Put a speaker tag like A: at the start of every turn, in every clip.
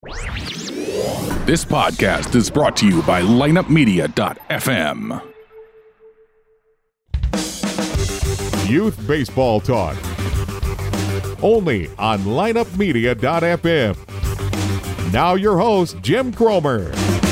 A: This podcast is brought to you by lineupmedia.fm.
B: Youth Baseball Talk. Only on lineupmedia.fm. Now your host, Jim Cromer.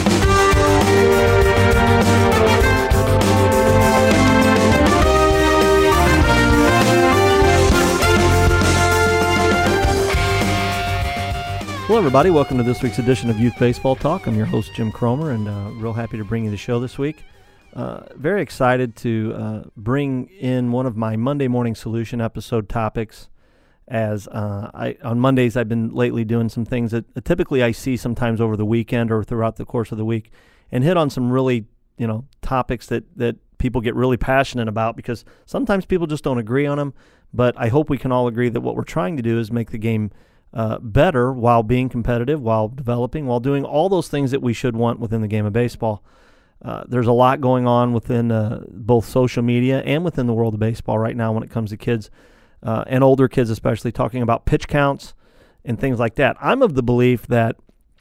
C: Hello, everybody. Welcome to this week's edition of Youth Baseball Talk. I'm your host, Jim Cromer, and real happy to bring you the show this week. Very excited to bring in one of my Monday Morning Solution episode topics. As on Mondays, I've been lately doing some things that typically I see sometimes over the weekend or throughout the course of the week, and hit on some really, topics that people get really passionate about, because sometimes people just don't agree on them. But I hope we can all agree that what we're trying to do is make the game better while being competitive, while developing, while doing all those things that we should want within the game of baseball. There's a lot going on within both social media and within the world of baseball right now when it comes to kids and older kids, especially talking about pitch counts and things like that. I'm of the belief that,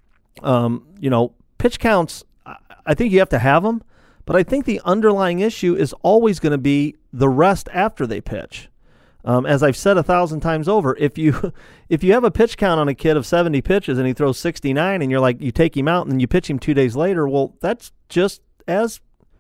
C: pitch counts, I think you have to have them, but I think the underlying issue is always going to be the rest after they pitch. As I've said 1,000 times over, if you have a pitch count on a kid of 70 pitches and he throws 69 and you take him out and then you pitch him 2 days later, well, that's just as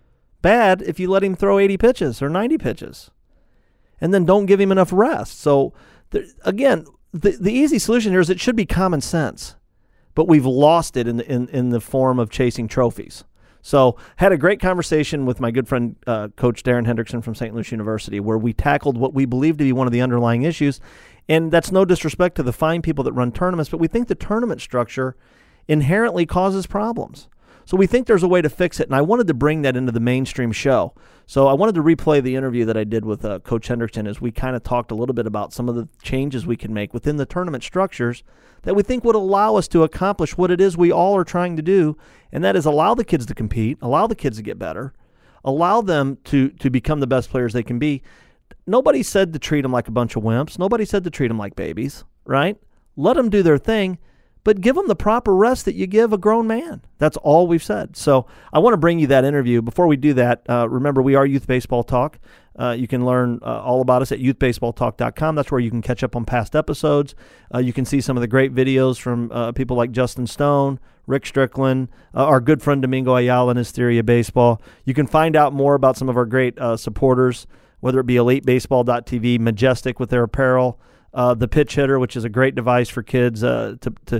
C: bad if you let him throw 80 pitches or 90 pitches and then don't give him enough rest. So, the easy solution here is it should be common sense, but we've lost it in the form of chasing trophies. So had a great conversation with my good friend, Coach Darren Hendrickson from St. Louis University, where we tackled what we believe to be one of the underlying issues. And that's no disrespect to the fine people that run tournaments, but we think the tournament structure inherently causes problems. So we think there's a way to fix it, and I wanted to bring that into the mainstream show. So I wanted to replay the interview that I did with Coach Hendrickson as we kind of talked a little bit about some of the changes we can make within the tournament structures that we think would allow us to accomplish what it is we all are trying to do, and that is allow the kids to compete, allow the kids to get better, allow them to become the best players they can be. Nobody said to treat them like a bunch of wimps. Nobody said to treat them like babies, right? Let them do their thing, but give them the proper rest that you give a grown man. That's all we've said. So I want to bring you that interview. Before we do that, remember, we are Youth Baseball Talk. You can learn all about us at youthbaseballtalk.com. That's where you can catch up on past episodes. You can see some of the great videos from people like Justin Stone, Rick Strickland, our good friend Domingo Ayala and his theory of baseball. You can find out more about some of our great supporters, whether it be EliteBaseball.tv, Majestic with their apparel, the Pitch Hitter, which is a great device for kids to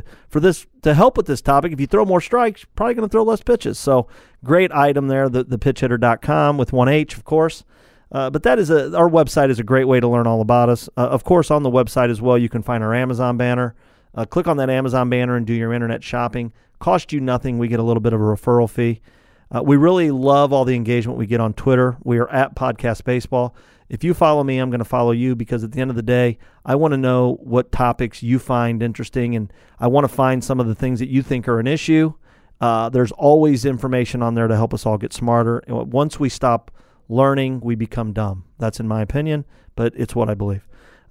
C: help with this topic. If you throw more strikes, you're probably going to throw less pitches. So great item there, the pitchhitter.com with 1H, of course. But that is our website is a great way to learn all about us. Of course, on the website as well, you can find our Amazon banner. Click on that Amazon banner and do your internet shopping. Cost you nothing. We get a little bit of a referral fee. We really love all the engagement we get on Twitter. We are at Podcast Baseball. If you follow me, I'm going to follow you, because at the end of the day, I want to know what topics you find interesting, and I want to find some of the things that you think are an issue. There's always information on there to help us all get smarter. And once we stop learning, we become dumb. That's in my opinion, but it's what I believe.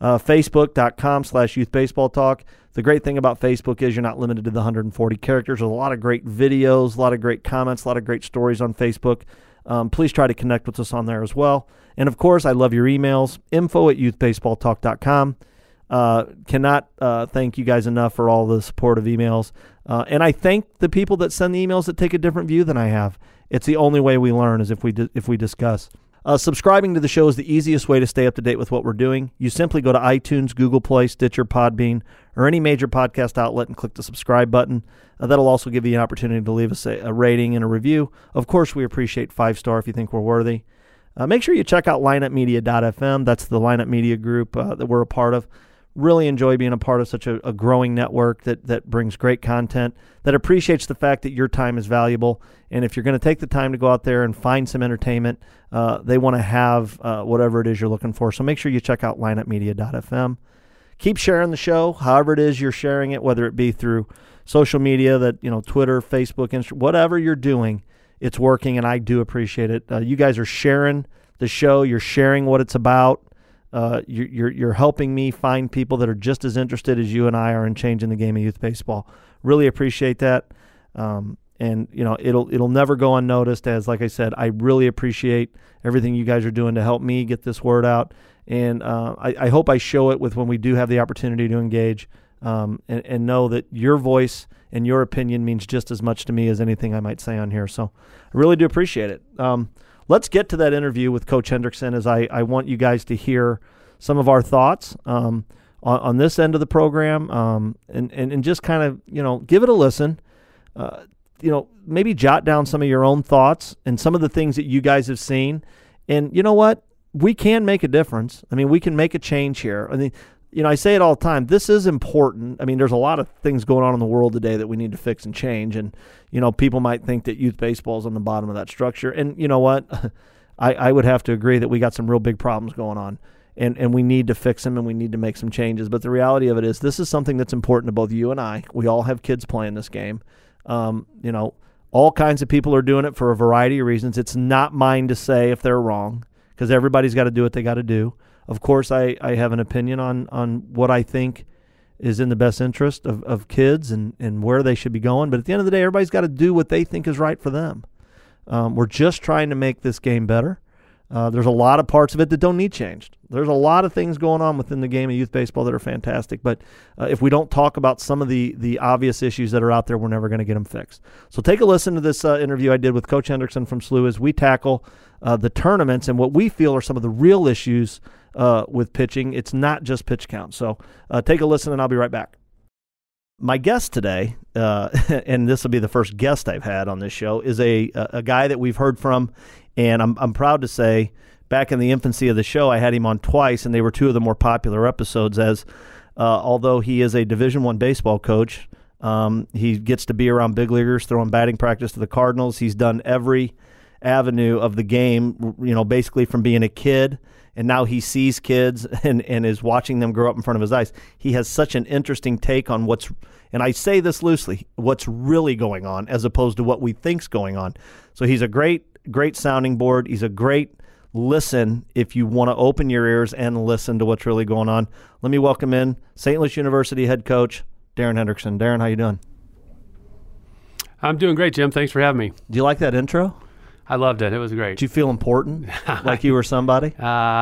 C: Facebook.com/YouthBaseballTalk. The great thing about Facebook is you're not limited to the 140 characters. There's a lot of great videos, a lot of great comments, a lot of great stories on Facebook. Please try to connect with us on there as well. And, of course, I love your emails, info@youthbaseballtalk.com. Cannot thank you guys enough for all the supportive emails. And I thank the people that send the emails that take a different view than I have. It's the only way we learn is if we discuss. Subscribing to the show is the easiest way to stay up to date with what we're doing. You simply go to iTunes, Google Play, Stitcher, Podbean, or any major podcast outlet and click the subscribe button. That'll also give you an opportunity to leave us a rating and a review. Of course, we appreciate 5-star if you think we're worthy. Make sure you check out lineupmedia.fm. That's the Lineup Media group that we're a part of. Really enjoy being a part of such a growing network that brings great content, that appreciates the fact that your time is valuable. And if you're going to take the time to go out there and find some entertainment, they want to have whatever it is you're looking for. So make sure you check out lineupmedia.fm. Keep sharing the show, however it is you're sharing it, whether it be through social media, Twitter, Facebook, Instagram, whatever you're doing, it's working, and I do appreciate it. You guys are sharing the show. You're sharing what it's about. You're helping me find people that are just as interested as you and I are in changing the game of youth baseball. Really appreciate that. And it'll never go unnoticed, as like I said, I really appreciate everything you guys are doing to help me get this word out. And I hope I show it with when we do have the opportunity to engage, and know that your voice and your opinion means just as much to me as anything I might say on here. So I really do appreciate it. Let's get to that interview with Coach Hendrickson, as I want you guys to hear some of our thoughts on this end of the program, and just kind of, give it a listen. Maybe jot down some of your own thoughts and some of the things that you guys have seen. And you know what? We can make a difference. I mean, we can make a change here. I mean, I say it all the time. This is important. I mean, there's a lot of things going on in the world today that we need to fix and change. And, people might think that youth baseball is on the bottom of that structure. And you know what? I would have to agree that we got some real big problems going on. And we need to fix them, and we need to make some changes. But the reality of it is, this is something that's important to both you and I. We all have kids playing this game. All kinds of people are doing it for a variety of reasons. It's not mine to say if they're wrong, because everybody's got to do what they got to do. Of course, I have an opinion on what I think is in the best interest of kids and where they should be going. But at the end of the day, everybody's got to do what they think is right for them. We're just trying to make this game better. There's a lot of parts of it that don't need changed. There's a lot of things going on within the game of youth baseball that are fantastic, but if we don't talk about some of the obvious issues that are out there, we're never going to get them fixed. So take a listen to this interview I did with Coach Hendrickson from SLU as we tackle the tournaments and what we feel are some of the real issues with pitching. It's not just pitch count. So take a listen, and I'll be right back. My guest today, and this will be the first guest I've had on this show, is a guy that we've heard from, and I'm proud to say, back in the infancy of the show, I had him on twice, and they were two of the more popular episodes, as although he is a Division I baseball coach, he gets to be around big leaguers, throwing batting practice to the Cardinals. He's done every avenue of the game, basically from being a kid, and now he sees kids and is watching them grow up in front of his eyes. He has such an interesting take on what's, and I say this loosely, what's really going on as opposed to what we think's going on. So he's a great sounding board. He's a great listen if you want to open your ears and listen to what's really going on. Let me welcome in St. Louis University head coach Darren Hendrickson. Darren, how you doing?
D: I'm doing great, Jim. Thanks for having me.
C: Do you like that intro?
D: I loved it. It was great.
C: Did you feel important? Like you were somebody?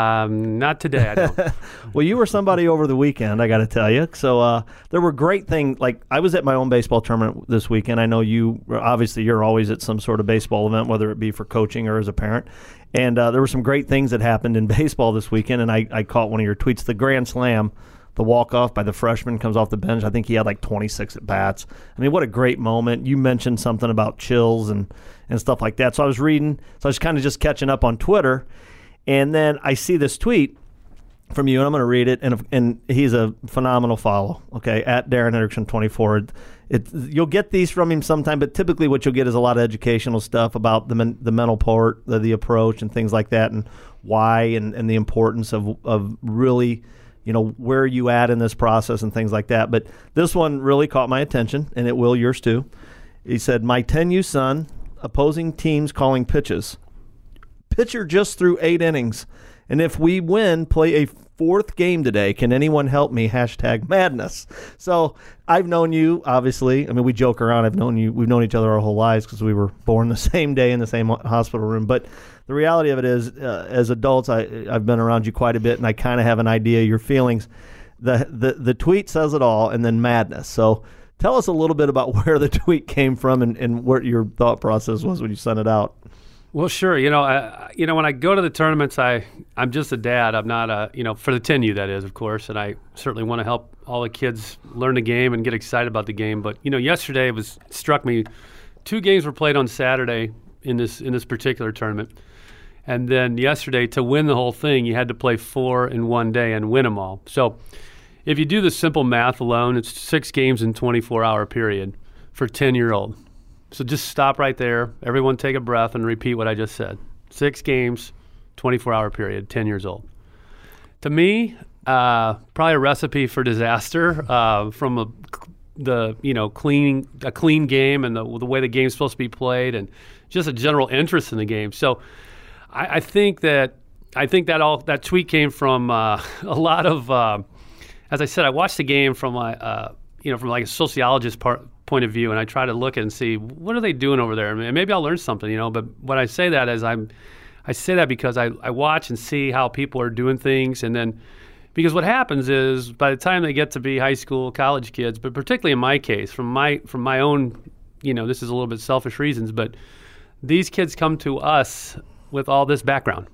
D: Not today, I don't.
C: Well, you were somebody over the weekend, I got to tell you. So there were great things. Like, I was at my own baseball tournament this weekend. I know you're always at some sort of baseball event, whether it be for coaching or as a parent. And there were some great things that happened in baseball this weekend, and I caught one of your tweets, the Grand Slam. The walk-off by the freshman comes off the bench. I think he had like 26 at-bats. I mean, what a great moment. You mentioned something about chills and stuff like that. So I was reading. So I was kind of just catching up on Twitter. And then I see this tweet from you, and I'm going to read it. And he's a phenomenal follow, okay, at Darren Hendrickson 24. You'll get these from him sometime, but typically what you'll get is a lot of educational stuff about the mental part, the approach, and things like that, and why and the importance of really – where are you at in this process and things like that. But this one really caught my attention, and it will yours too. He said, my 10U son, opposing teams calling pitches. Pitcher just threw 8 innings. And if we win, play a 4th game today. Can anyone help me? #madness. So I've known you, obviously. I mean, we joke around. I've known you. We've known each other our whole lives because we were born the same day in the same hospital room. But the reality of it is, as adults, I've been around you quite a bit, and I kind of have an idea of your feelings. The tweet says it all, and then madness. So tell us a little bit about where the tweet came from and what your thought process was when you sent it out.
D: Well, sure. When I go to the tournaments, I'm just a dad. I'm not for the 10U, that is, of course, and I certainly want to help all the kids learn the game and get excited about the game. But, yesterday it struck me, 2 games were played on Saturday in this particular tournament. And then yesterday, to win the whole thing, you had to play 4 in one day and win them all. So if you do the simple math alone, it's 6 games in 24-hour period for a 10-year-old. So just stop right there. Everyone take a breath and repeat what I just said. 6 games, 24-hour period, 10 years old. To me, probably a recipe for disaster from a clean game and the way the game's supposed to be played and just a general interest in the game. So I think that I think that tweet came from a lot of, as I said, I watched the game from from like a sociologist point of view, and I try to look and see what are they doing over there, and maybe I'll learn something, But when I say that is I say that because I watch and see how people are doing things, and then because what happens is by the time they get to be high school, college kids, but particularly in my case, from my own, this is a little bit selfish reasons, but these kids come to us with all this background.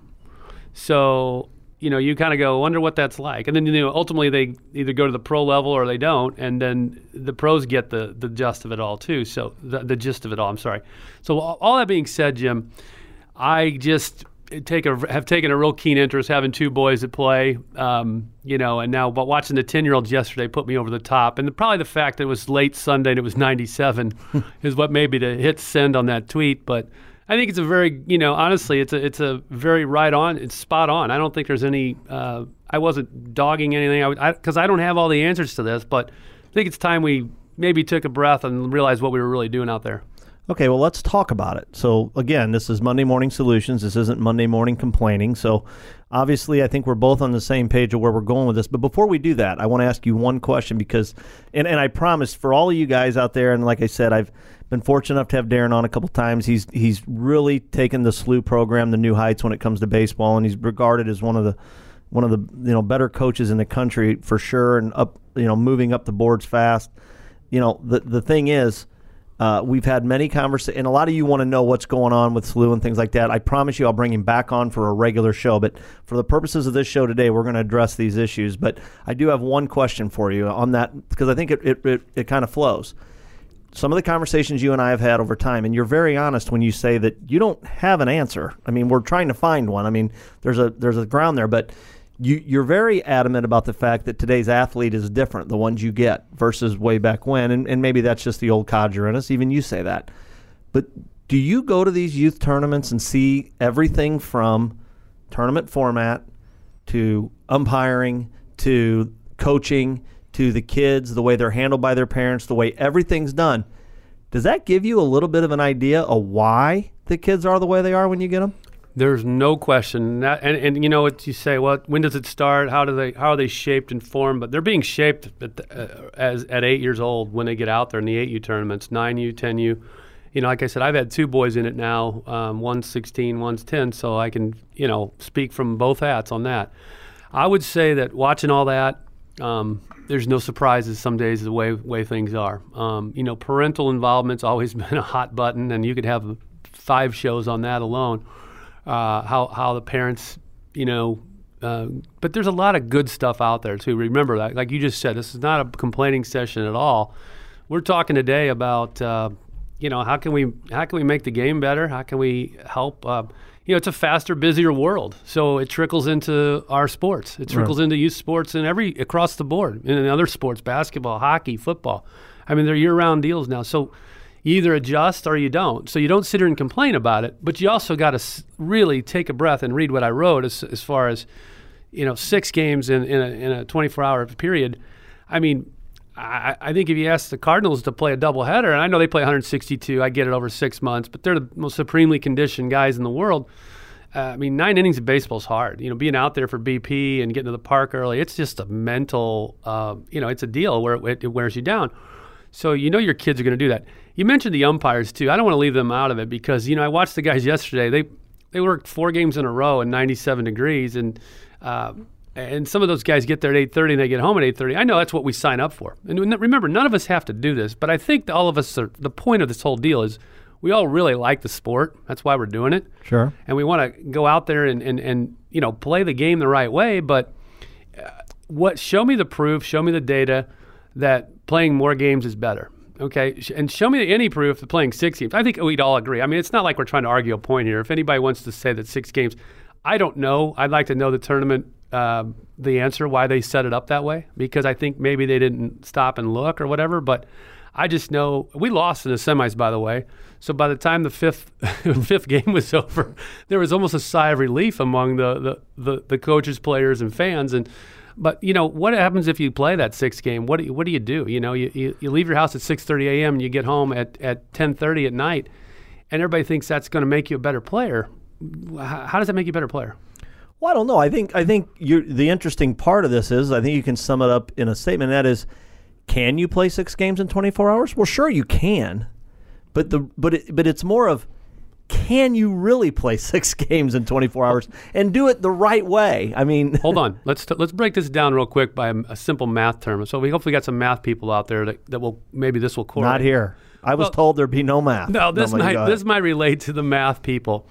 D: So, you kind of go, wonder what that's like. And then, ultimately they either go to the pro level or they don't. And then the pros get the gist of it all too. So the gist of it all, I'm sorry. So all that being said, Jim, I just have taken a real keen interest having two boys that play, and now but watching the 10-year-olds yesterday put me over the top. And probably the fact that it was late Sunday and it was 97 is what made me to hit send on that tweet. But I think it's a very, honestly, it's a very right on. It's spot on. I don't think there's any. I wasn't dogging anything because I don't have all the answers to this, but I think it's time we maybe took a breath and realized what we were really doing out there.
C: Okay, well, let's talk about it. So, again, this is Monday Morning Solutions. This isn't Monday Morning Complaining. So, obviously, I think we're both on the same page of where we're going with this. But before we do that, I want to ask you one question because, and I promise for all of you guys out there, and like I said, I've been fortunate enough to have Darren on a couple times. He's really taken the SLU program to new heights when it comes to baseball, and he's regarded as one of the better coaches in the country for sure, and up moving up the boards fast. The thing is, we've had many conversations, and a lot of you want to know what's going on with SLU and things like that. I promise you I'll bring him back on for a regular show, but for the purposes of this show today, we're going to address these issues. But I do have one question for you on that, because I think it kind of flows. Some of the conversations you and I have had over time, and you're very honest when you say that you don't have an answer. I mean, we're trying to find one. I mean, there's a ground there, but you're very adamant about the fact that today's athlete is different, the ones you get, versus way back when, and maybe that's just the old codger in us. Even you say that. But do you go to these youth tournaments and see everything from tournament format to umpiring to coaching to the kids, the way they're handled by their parents, the way everything's done? Does that give you a little bit of an idea of why the kids are the way they are when you get them?
D: There's no question. And you know what you say, well, when does it start? How are they shaped and formed? But they're being shaped at 8 years old when they get out there in the 8U tournaments, 9U, 10U. Like I said, I've had two boys in it now. One's 16, one's 10, so I can, speak from both hats on that. I would say that watching all that, there's no surprises some days the way things are. Parental involvement's always been a hot button, and you could have 5 shows on that alone. How the parents, but there's a lot of good stuff out there too. Remember that, like you just said, this is not a complaining session at all. We're talking today about, how can we make the game better? How can we help? It's a faster, busier world, so it trickles into our sports. It trickles into youth sports and across the board, in other sports, basketball, hockey, football. I mean, they're year-round deals now. So you either adjust or you don't. So you don't sit here and complain about it, but you also got to really take a breath and read what I wrote as far as, 6 games in a 24-hour period. I mean, I think if you ask the Cardinals to play a doubleheader, and I know they play 162, I get it over 6 months, but they're the most supremely conditioned guys in the world. 9 innings of baseball is hard. Being out there for BP and getting to the park early, it's just a mental, it's a deal where it wears you down. So your kids are going to do that. You mentioned the umpires too. I don't want to leave them out of it because I watched the guys yesterday. They worked 4 games in a row in 97 degrees, and some of those guys get there at 8:30 and they get home at 8:30. I know that's what we sign up for. And remember, none of us have to do this, but I think all of us the point of this whole deal is we all really like the sport. That's why we're doing it.
C: Sure. And
D: we want to go out there and play the game the right way. But show me the proof, show me the data that playing more games is better. Okay, and show me any proof that playing 6 games. I think we'd all agree. I mean, it's not like we're trying to argue a point here. If anybody wants to say that 6 games, I don't know. I'd like to know the tournament, the answer why they set it up that way, because I think maybe they didn't stop and look or whatever. But I just know we lost in the semis, by the way. So by the time the fifth game was over, there was almost a sigh of relief among the coaches, players, and fans. But what happens if you play that 6th game? What do you do? You leave your house at 6:30 a.m. and you get home at 10:30 at night, and everybody thinks that's going to make you a better player. How does that make you a better player?
C: Well, I don't know. I think the interesting part of this is I think you can sum it up in a statement. And that is, can you play 6 games in 24 hours? Well, sure you can, but it's more of, can you really play 6 games in 24 hours and do it the right way? I mean,
D: hold on. Let's break this down real quick by a simple math term. So we hopefully got some math people out there that will maybe this will correlate.
C: Not here. I was told there'd be no math.
D: No, this might relate to the math people.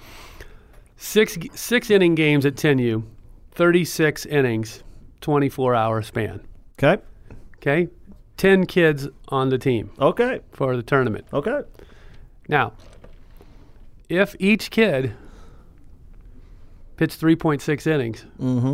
D: 6 inning games at 10U, 36 innings, 24-hour span. Okay. 10 kids on the team.
C: Okay.
D: For the tournament.
C: Okay.
D: Now, if each kid pitched 3.6 innings,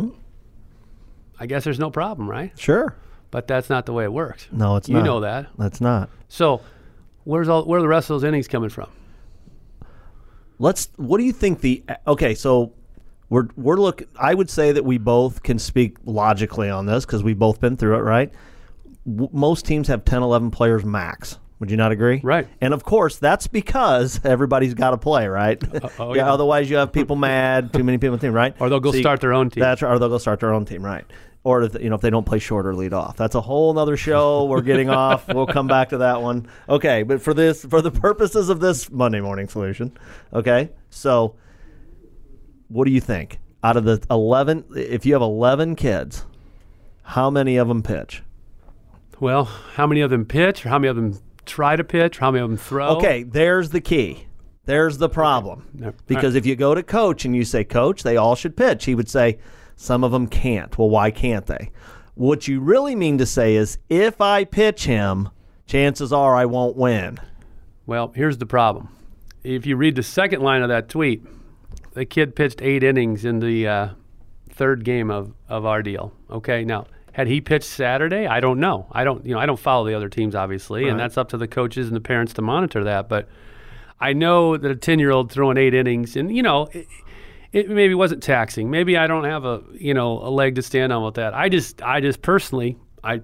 D: I guess there's no problem, right?
C: Sure.
D: But that's not the way it works.
C: No, it's not.
D: You know that.
C: That's not.
D: So, where are the rest of those innings coming from?
C: What do you think so we're looking, I would say that we both can speak logically on this because we've both been through it, right? Most teams have 10, 11 players max. Would you not agree?
D: Right.
C: And of course, that's because everybody's got to play, right? Yeah. Otherwise, you have people mad, too many people on the team, right?
D: Or they'll go start their own team.
C: That's right. Or they'll go start their own team, right? Or if they don't play short or lead off. That's a whole other show. We're getting off. We'll come back to that one. Okay, but for the purposes of this Monday Morning Solution, okay. So, what do you think? Out of the 11, if you have 11 kids, how many of them pitch?
D: Well, how many of them pitch, or how many of them try to pitch, or how many of them throw?
C: Okay, there's the key. There's the problem.
D: Okay.
C: Because if you go to Coach and you say, Coach, they all should pitch, he would say, some of them can't. Well, why can't they? What you really mean to say is, if I pitch him, chances are I won't win.
D: Well, here's the problem. If you read the second line of that tweet, the kid pitched 8 innings in the third game of our deal. Okay, now, had he pitched Saturday? I don't know. I don't follow the other teams, obviously,
C: right.
D: And that's up to the coaches and the parents to monitor that. But I know that a 10-year-old throwing 8 innings, and it maybe wasn't taxing. Maybe I don't have a leg to stand on with that. I personally, I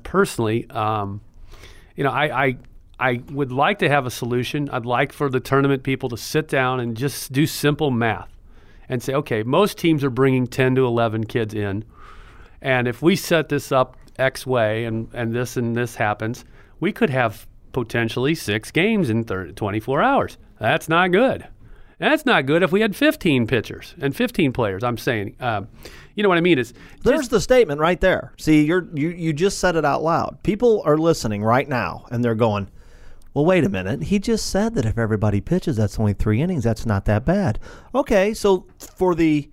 D: would like to have a solution. I'd like for the tournament people to sit down and just do simple math and say, okay, most teams are bringing 10 to 11 kids in. And if we set this up X way and this happens, we could have potentially 6 games in 24 hours. That's not good. That's not good if we had 15 pitchers and 15 players. I'm saying, you know what I mean?
C: There's the statement right there. See, you just said it out loud. People are listening right now, and they're going, well, wait a minute. He just said that if everybody pitches, that's only 3 innings. That's not that bad. Okay, so for the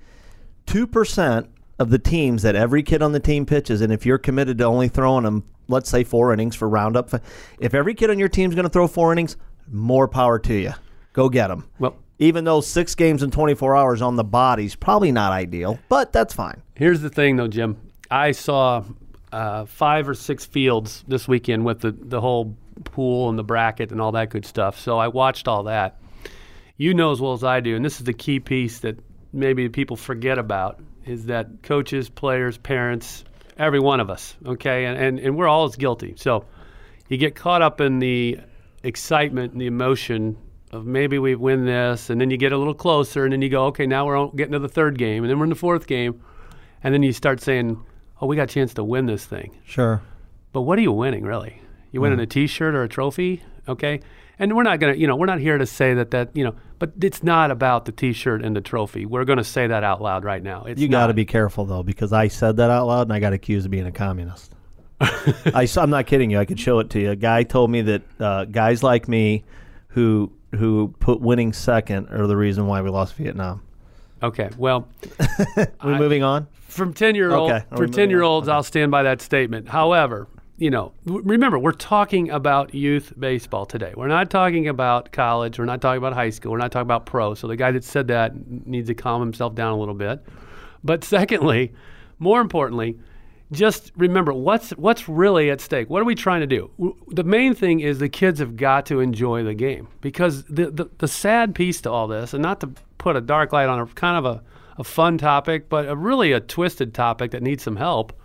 C: 2% of the teams that every kid on the team pitches, and if you're committed to only throwing them, let's say 4 innings for roundup, if every kid on your team is going to throw 4 innings, more power to you. Go get them.
D: Well,
C: even though 6 games in 24 hours on the body's probably not ideal, but that's fine.
D: Here's the thing, though, Jim. I saw 5 or 6 fields this weekend with the whole pool and the bracket and all that good stuff. So I watched all that. You know as well as I do, and this is the key piece that maybe people forget about, is that coaches, players, parents, every one of us, okay, and we're all as guilty. So you get caught up in the excitement and the emotion of maybe we win this, and then you get a little closer, and then you go, okay, now we're getting to the 3rd game, and then we're in the 4th game, and then you start saying, oh, we got a chance to win this thing.
C: Sure.
D: But what are you winning, really? You winning a T-shirt or a trophy, okay? And we're not going to, we're not here to say that, but it's not about the T-shirt and the trophy. We're going to say that out loud right now.
C: You got to be careful, though, because I said that out loud, and I got accused of being a communist. I'm not kidding you. I could show it to you. A guy told me that guys like me who put winning second are the reason why we lost Vietnam.
D: Okay, well,
C: we're moving on.
D: From 10-year-olds, I'll stand by that statement. However, remember, we're talking about youth baseball today. We're not talking about college. We're not talking about high school. We're not talking about pro. So the guy that said that needs to calm himself down a little bit. But secondly, more importantly, just remember what's really at stake. What are we trying to do? The main thing is the kids have got to enjoy the game, because the sad piece to all this, and not to put a dark light on a kind of a fun topic, but really a twisted topic that needs some help,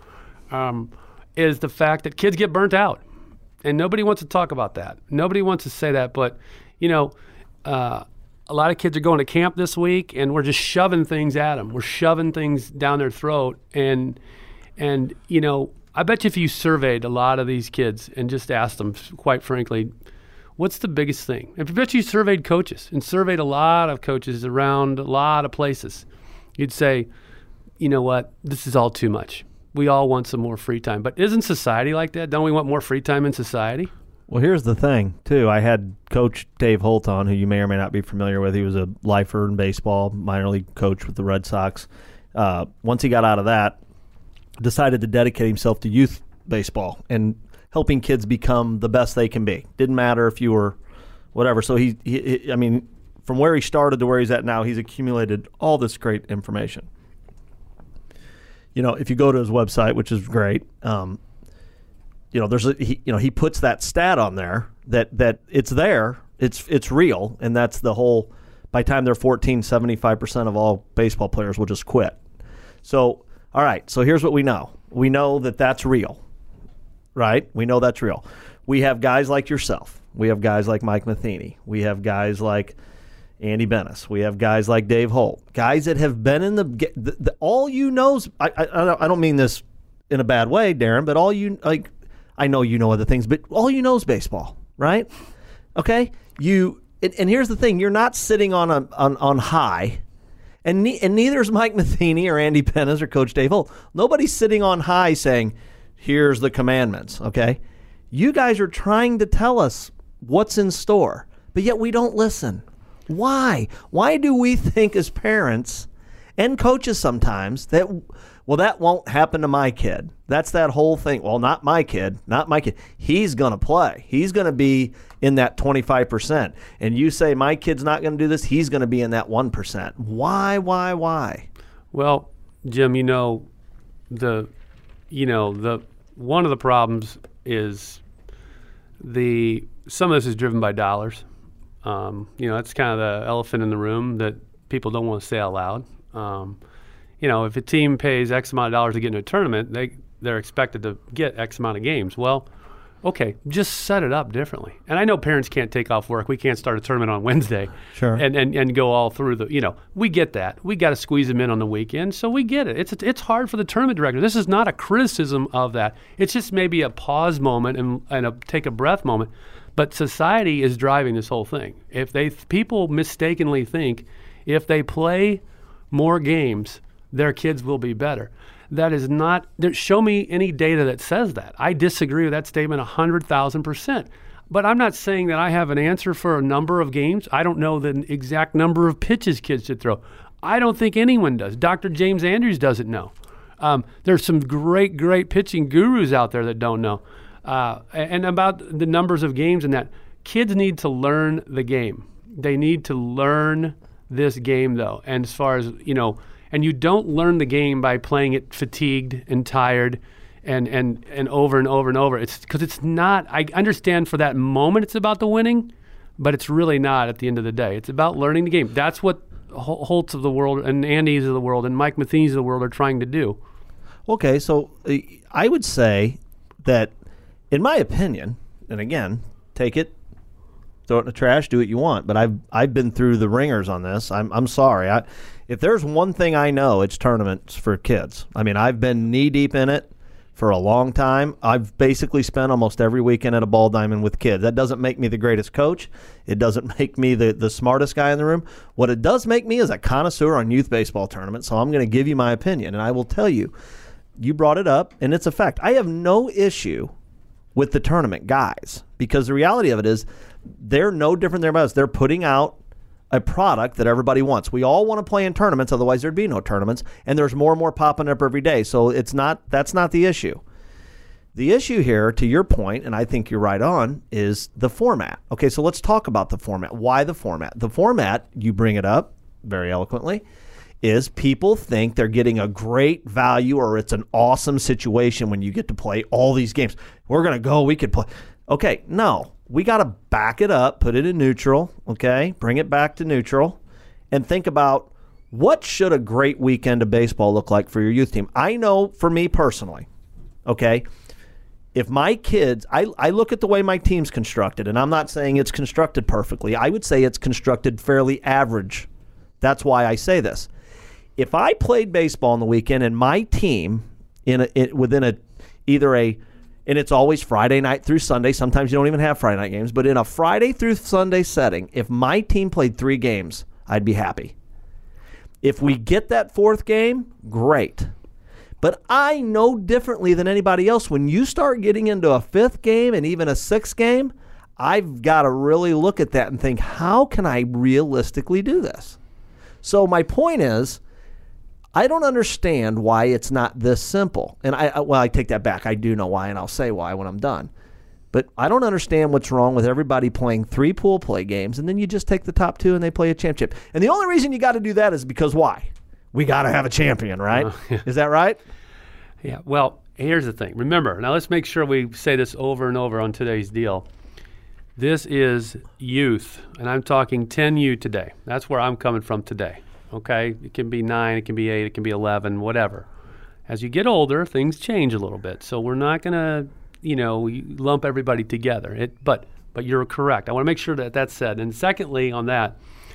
D: is the fact that kids get burnt out, and nobody wants to talk about that. Nobody wants to say that, but a lot of kids are going to camp this week, and we're just shoving things at them. We're shoving things down their throat, and you know, I bet you if you surveyed a lot of these kids and just asked them, quite frankly, what's the biggest thing? If I bet you surveyed coaches and surveyed a lot of coaches around a lot of places, you'd say, you know what, this is all too much. We all want some more free time. But isn't society like that? Don't we want more free time in society?
C: Well, here's the thing, too. I had Coach Dave Holt on, who you may or may not be familiar with. He was a lifer in baseball, minor league coach with the Red Sox. Once he got out of that, decided to dedicate himself to youth baseball and helping kids become the best they can be. Didn't matter if you were whatever. So he I mean, from where he started to where he's at now, he's accumulated all this great information. You know, if you go to his website, which is great, you know, he puts that stat on there that it's there, it's real, and that's the whole. By the time they're 14, 75% of all baseball players will just quit. So, all right, so here's what we know. We know that that's real, right? We know that's real. We have guys like yourself. We have guys like Mike Matheny. We have guys like Andy Benes. We have guys like Dave Holt. Guys that have been in the all you knows. I don't mean this in a bad way, Darren, but all you like. I know you know other things, but all you know is baseball, right? Okay, and here's the thing: you're not sitting on high, and neither is Mike Matheny or Andy Benes or Coach Dave Holt. Nobody's sitting on high saying, "Here's the commandments." Okay, you guys are trying to tell us what's in store, but yet we don't listen. Why? Why do we think as parents and coaches sometimes that, well, that won't happen to my kid? That's that whole thing. Well, not my kid. He's going to play. He's going to be in that 25%. And you say my kid's not going to do this, he's going to be in that 1%. Why?
D: Well, Jim, the one of the problems is some of this is driven by dollars. That's kind of the elephant in the room that people don't want to say out loud. If a team pays X amount of dollars to get into a tournament, they're expected to get X amount of games. Well, okay, just set it up differently. And I know parents can't take off work. We can't start a tournament on Wednesday.
C: Sure.
D: And go all through we get that. We got to squeeze them in on the weekend, so we get it. It's hard for the tournament director. This is not a criticism of that. It's just maybe a pause moment and a take a breath moment. But society is driving this whole thing. People mistakenly think if they play more games, their kids will be better. That is not. Show me any data that says that. I disagree with that statement 100,000%. But I'm not saying that I have an answer for a number of games. I don't know the exact number of pitches kids should throw. I don't think anyone does. Dr. James Andrews doesn't know. There's some great pitching gurus out there that don't know. And about the numbers of games and that. Kids need to learn the game. They need to learn this game, though. And as far as, and you don't learn the game by playing it fatigued and tired and over and over and over. It's because it's not. I understand for that moment it's about the winning, but it's really not at the end of the day. It's about learning the game. That's what Holtz of the world and Andy's of the world and Mike Matheny's of the world are trying to do. Okay, so I would say that, in my opinion, and again, take it, throw it in the trash, do what you want, but I've been through the ringers on this. I'm sorry. If there's one thing I know, it's tournaments for kids. I mean, I've been knee-deep in it for a long time. I've basically spent almost every weekend at a ball diamond with kids. That doesn't make me the greatest coach. It doesn't make me the smartest guy in the room. What it does make me is a connoisseur on youth baseball tournaments, so I'm going to give you my opinion, and I will tell you, you brought it up, and it's a fact. I have no issue with the tournament guys because the reality of it is they're no different than everybody else. They're putting out a product that everybody wants. We all want to play in tournaments, otherwise there'd be no tournaments, and there's more and more popping up every day. So that's not the issue. The issue here, to your point, and I think you're right on, is the format. Okay, so let's talk about the format. Why the format? The format, you bring it up very eloquently, is people think they're getting a great value or it's an awesome situation when you get to play all these games. We're going to go, we could play. Okay, no. We got to back it up, put it in neutral, okay? Bring it back to neutral, and think about what should a great weekend of baseball look like for your youth team. I know for me personally, okay,
C: if my kids, I look at the way my team's constructed, and I'm not saying it's constructed perfectly. I would say it's constructed fairly average. That's why I say this. If I played baseball on the weekend and my team and it's always Friday night through Sunday. Sometimes you don't even have Friday night games. But in a Friday through Sunday setting, if my team played 3 games, I'd be happy. If we get that 4th game, great. But I know differently than anybody else. When you start getting into a 5th game and even a 6th game, I've got to really look at that and think, how can I realistically do this? So my point is, I don't understand why it's not this simple. And I take that back. I do know why, and I'll say why when I'm done. But I don't understand what's wrong with everybody playing 3 pool play games, and then you just take the top 2 and they play a championship. And the only reason you got to do that is because why? We got to have a champion, right?
D: Yeah.
C: Is that right?
D: Yeah. Well, here's the thing. Remember, now let's make sure we say this over and over on today's deal. This is youth, and I'm talking 10U today. That's where I'm coming from today. Okay? It can be 9, it can be 8, it can be 11, whatever. As you get older, things change a little bit. So we're not going to, lump everybody together. But you're correct. I want to make sure that that's said. And secondly, on that,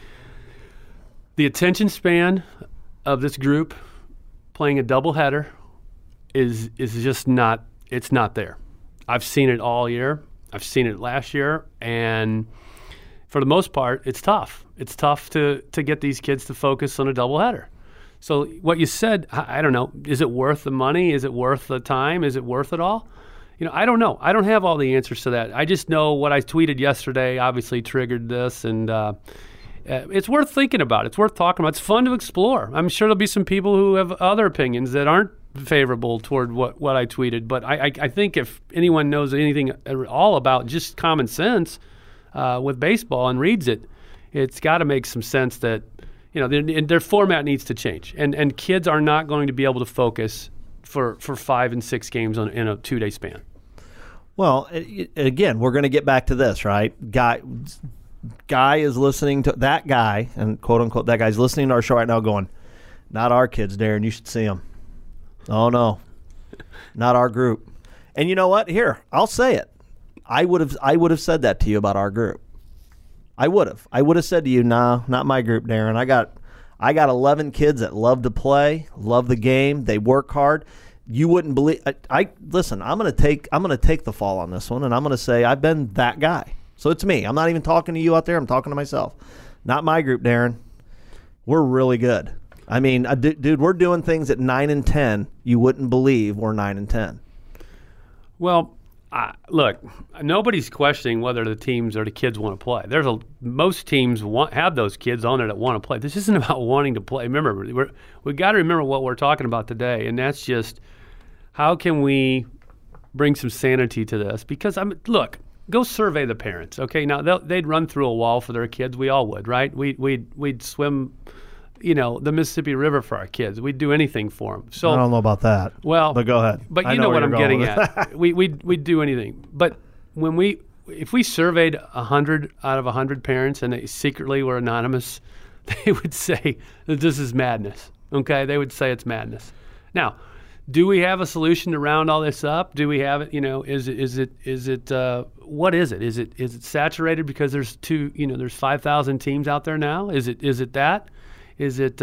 D: the attention span of this group playing a doubleheader is just not, it's not there. I've seen it all year. I've seen it last year, and for the most part, it's tough. It's tough to get these kids to focus on a doubleheader. So what you said, I don't know, is it worth the money? Is it worth the time? Is it worth it all? I don't know. I don't have all the answers to that. I just know what I tweeted yesterday obviously triggered this, and it's worth thinking about. It's worth talking about. It's fun to explore. I'm sure there'll be some people who have other opinions that aren't favorable toward what I tweeted, but I think if anyone knows anything at all about just common sense with baseball and reads it, it's got to make some sense that their format needs to change, and kids are not going to be able to focus for 5 and 6 games in a 2-day span.
C: Well, again, we're going to get back to this, right? Guy is listening to that guy, and quote unquote, that guy's listening to our show right now going, not our kids, Darren, you should see them. Oh, no, not our group. And you know what? Here, I'll say it. I would have said that to you about our group. I would have said to you, nah, not my group, Darren. I got 11 kids that love to play, love the game. They work hard. You wouldn't believe. Listen. I'm gonna take the fall on this one, and I'm gonna say I've been that guy. So it's me. I'm not even talking to you out there. I'm talking to myself. Not my group, Darren. We're really good. I mean, dude, we're doing things at 9 and 10 you wouldn't believe we're 9 and 10.
D: Well, look, nobody's questioning whether the teams or the kids want to play. Most teams have those kids on it that want to play. This isn't about wanting to play. Remember, we got to remember what we're talking about today, and that's just how can we bring some sanity to this? Because look, go survey the parents. Okay, now they'd run through a wall for their kids. We all would, right? We'd swim, the Mississippi River for our kids. We'd do anything for them. So
C: I don't know about that.
D: Well,
C: but go ahead.
D: But you know what I'm getting at. We'd do anything. But if we surveyed 100 out of 100 parents and they secretly were anonymous, they would say that this is madness. Okay, they would say it's madness. Now, do we have a solution to round all this up? Do we have it? Is it? What is it? Is it saturated because there's there's 5,000 teams out there now? Is it that? Is it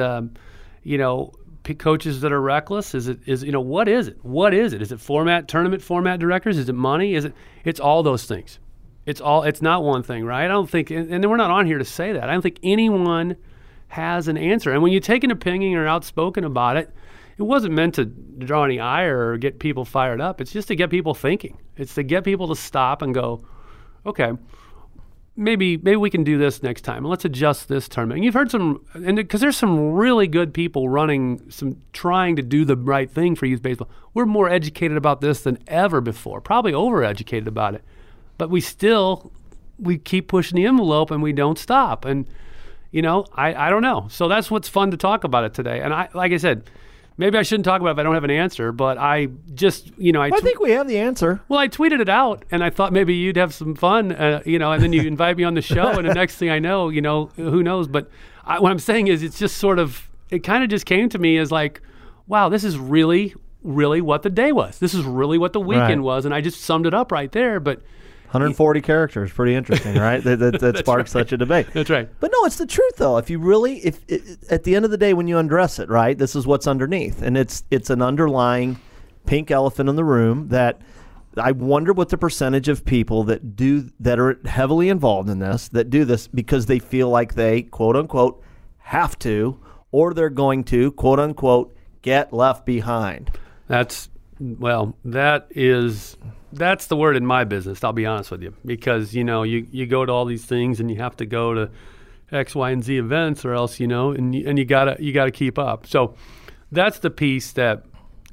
D: coaches that are reckless? What is it? What is it? Is it tournament format directors? Is it money? It's all those things. It's not one thing, right? I don't think, and we're not on here to say that. I don't think anyone has an answer. And when you take an opinion or outspoken about it, it wasn't meant to draw any ire or get people fired up. It's just to get people thinking. It's to get people to stop and go, okay, maybe we can do this next time. Let's adjust this tournament. And you've heard because there's some really good people trying to do the right thing for youth baseball. We're more educated about this than ever before, probably overeducated about it. But we keep pushing the envelope and we don't stop. And, I don't know. So that's what's fun to talk about it today. And like I said, maybe I shouldn't talk about it if I don't have an answer, but I just,
C: I think we have the answer.
D: Well, I tweeted it out, and I thought maybe you'd have some fun, and then you invite me on the show, and the next thing I know, who knows? But what I'm saying is it's just it kind of just came to me as like, wow, this is really really what the day was. This is really what the weekend was, and I just summed it up right there. But
C: 140 characters, pretty interesting, right? that sparks such a debate.
D: That's right.
C: But no, it's the truth, though. If you really, at the end of the day, when you undress it, right, this is what's underneath, and it's an underlying pink elephant in the room that I wonder what the percentage of people that are heavily involved in this, that do this because they feel like they, quote unquote, have to, or they're going to, quote unquote, get left behind.
D: That's the word in my business, I'll be honest with you, because you go to all these things and you have to go to X, Y, and Z events, or else and you gotta keep up. So that's the piece that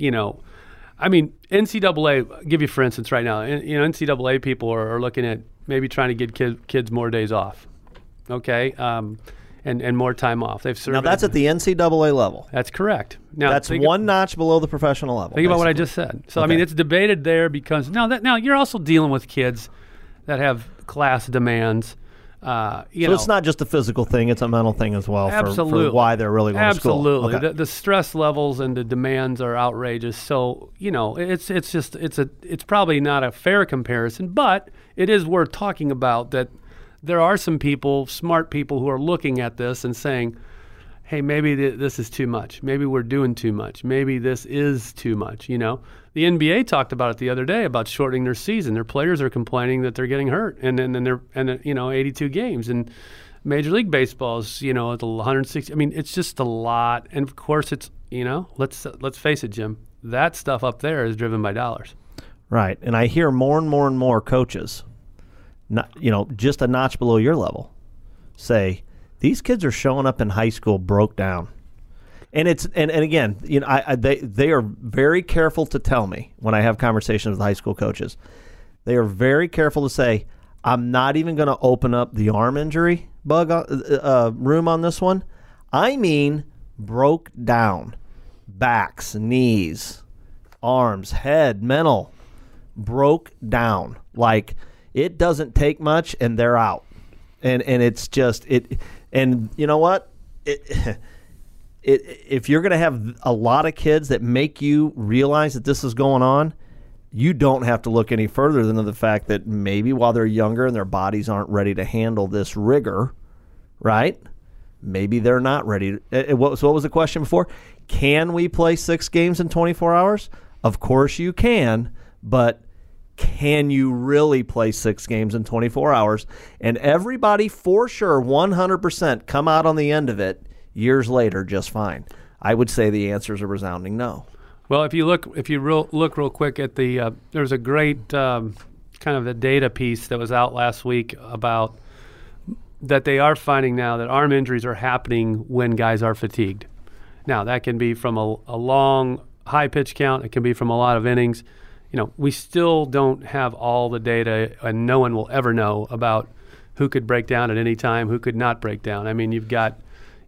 D: NCAA, I'll give you for instance right now, NCAA people are looking at maybe trying to get kids more days off, okay, and more time off.
C: Now that's at the NCAA level.
D: That's correct. Now
C: that's one notch below the professional level.
D: Think about what I just said. So okay. It's debated there because now you're also dealing with kids that have class demands. So
C: it's not just a physical thing; it's a mental thing as well. For why they're really going to school.
D: Absolutely,
C: okay.
D: The stress levels and the demands are outrageous. So it's probably not a fair comparison, but it is worth talking about that. There are some people, smart people, who are looking at this and saying, "Hey, maybe this is too much. Maybe we're doing too much. Maybe this is too much." The NBA talked about it the other day about shortening their season. Their players are complaining that they're getting hurt, and they're 82 games. And Major League Baseball is at 160. It's just a lot. And of course, it's let's face it, Jim. That stuff up there is driven by dollars.
C: Right, and I hear more and more and more coaches, just a notch below your level, say these kids are showing up in high school broke down. And again, they are very careful to tell me when I have conversations with high school coaches. They are very careful to say, I'm not even going to open up the arm injury room on this one. I mean, broke down, backs, knees, arms, head, mental, broke down. Like it doesn't take much, and they're out. And it's just it. And you know what? If you're going to have a lot of kids that make you realize that this is going on, you don't have to look any further than the fact that maybe while they're younger and their bodies aren't ready to handle this rigor, right? Maybe they're not ready. So what was the question before? Can we play 6 games in 24 hours? Of course you can, but can you really play 6 games in 24 hours? And everybody for sure, 100% come out on the end of it years later just fine. I would say the answer is a resounding no.
D: Well, if you look real quick at the there's a great kind of the data piece that was out last week about that they are finding now that arm injuries are happening when guys are fatigued. Now that can be from a long high pitch count. It can be from a lot of innings. We still don't have all the data, and no one will ever know about who could break down at any time, who could not break down. You've got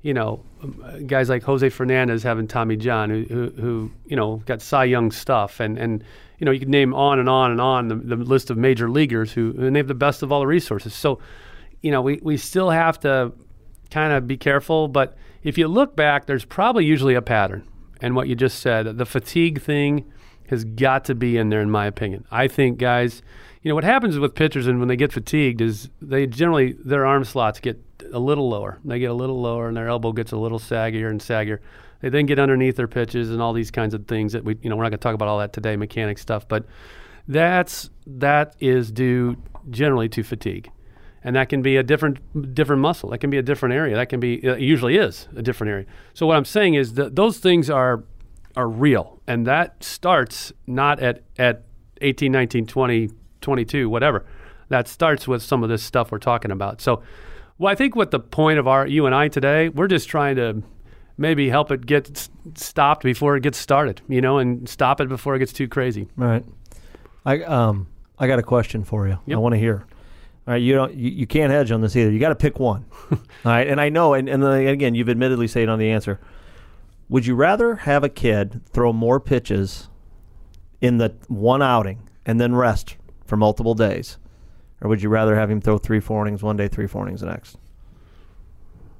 D: guys like Jose Fernandez having Tommy John, who got Cy Young stuff, and you could name on and on and on the list of major leaguers and they have the best of all the resources. So, we still have to kind of be careful. But if you look back, there's probably usually a pattern. And what you just said, the fatigue thing has got to be in there, in my opinion. I think guys, what happens with pitchers and when they get fatigued is they generally, their arm slots get a little lower. They get a little lower and their elbow gets a little saggier and saggier. They then get underneath their pitches and all these kinds of things that we're not going to talk about all that today, mechanic stuff, but that is due generally to fatigue. And that can be a different muscle. That can be a different area. That can be, it usually is a different area. So what I'm saying is that those things are real. And that starts not at 18, 19, 20, 22, whatever. That starts with some of this stuff we're talking about. So, I think what the point of you and I today, we're just trying to maybe help it get stopped before it gets started, and stop it before it gets too crazy.
C: Right. I got a question for you. Yep. I want to hear. All right, you can't hedge on this either. You got to pick one. All right, and I know, and again, you've admittedly said on the answer. Would you rather have a kid throw more pitches in the one outing and then rest for multiple days? Or would you rather have him throw 3-4 innings one day, 3-4 innings the next?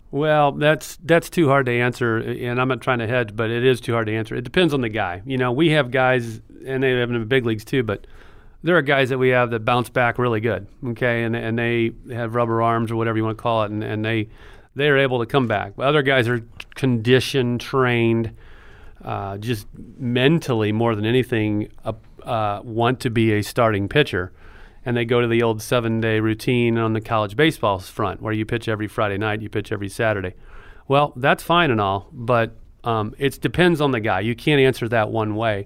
D: Well, that's too hard to answer, and I'm not trying to hedge, but it is too hard to answer. It depends on the guy. We have guys, and they have them in the big leagues too, but there are guys that we have that bounce back really good, okay, and they have rubber arms or whatever you want to call it, and they are able to come back. But other guys are conditioned, trained, just mentally more than anything, want to be a starting pitcher. And they go to the old 7-day routine on the college baseball front where you pitch every Friday night, you pitch every Saturday. Well, that's fine and all, but it depends on the guy. You can't answer that one way.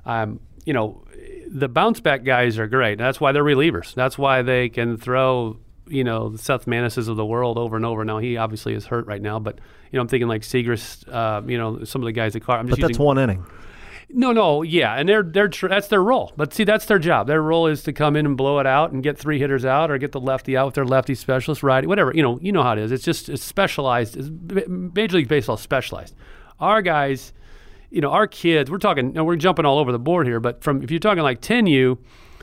D: The bounce back guys are great. That's why they're relievers. That's why they can throw, the Seth Manises of the world over and over. Now, he obviously is hurt right now, but, I'm thinking like Segrist, some of the guys that caught.
C: But that's one inning.
D: No, yeah, and that's their role. But see, that's their job. Their role is to come in and blow it out and get 3 hitters out, or get the lefty out with their lefty specialist, righty, whatever. You know how it is. It's specialized. Major League Baseball is specialized. Our guys, our kids. We're jumping all over the board here, but if you're talking like 10U,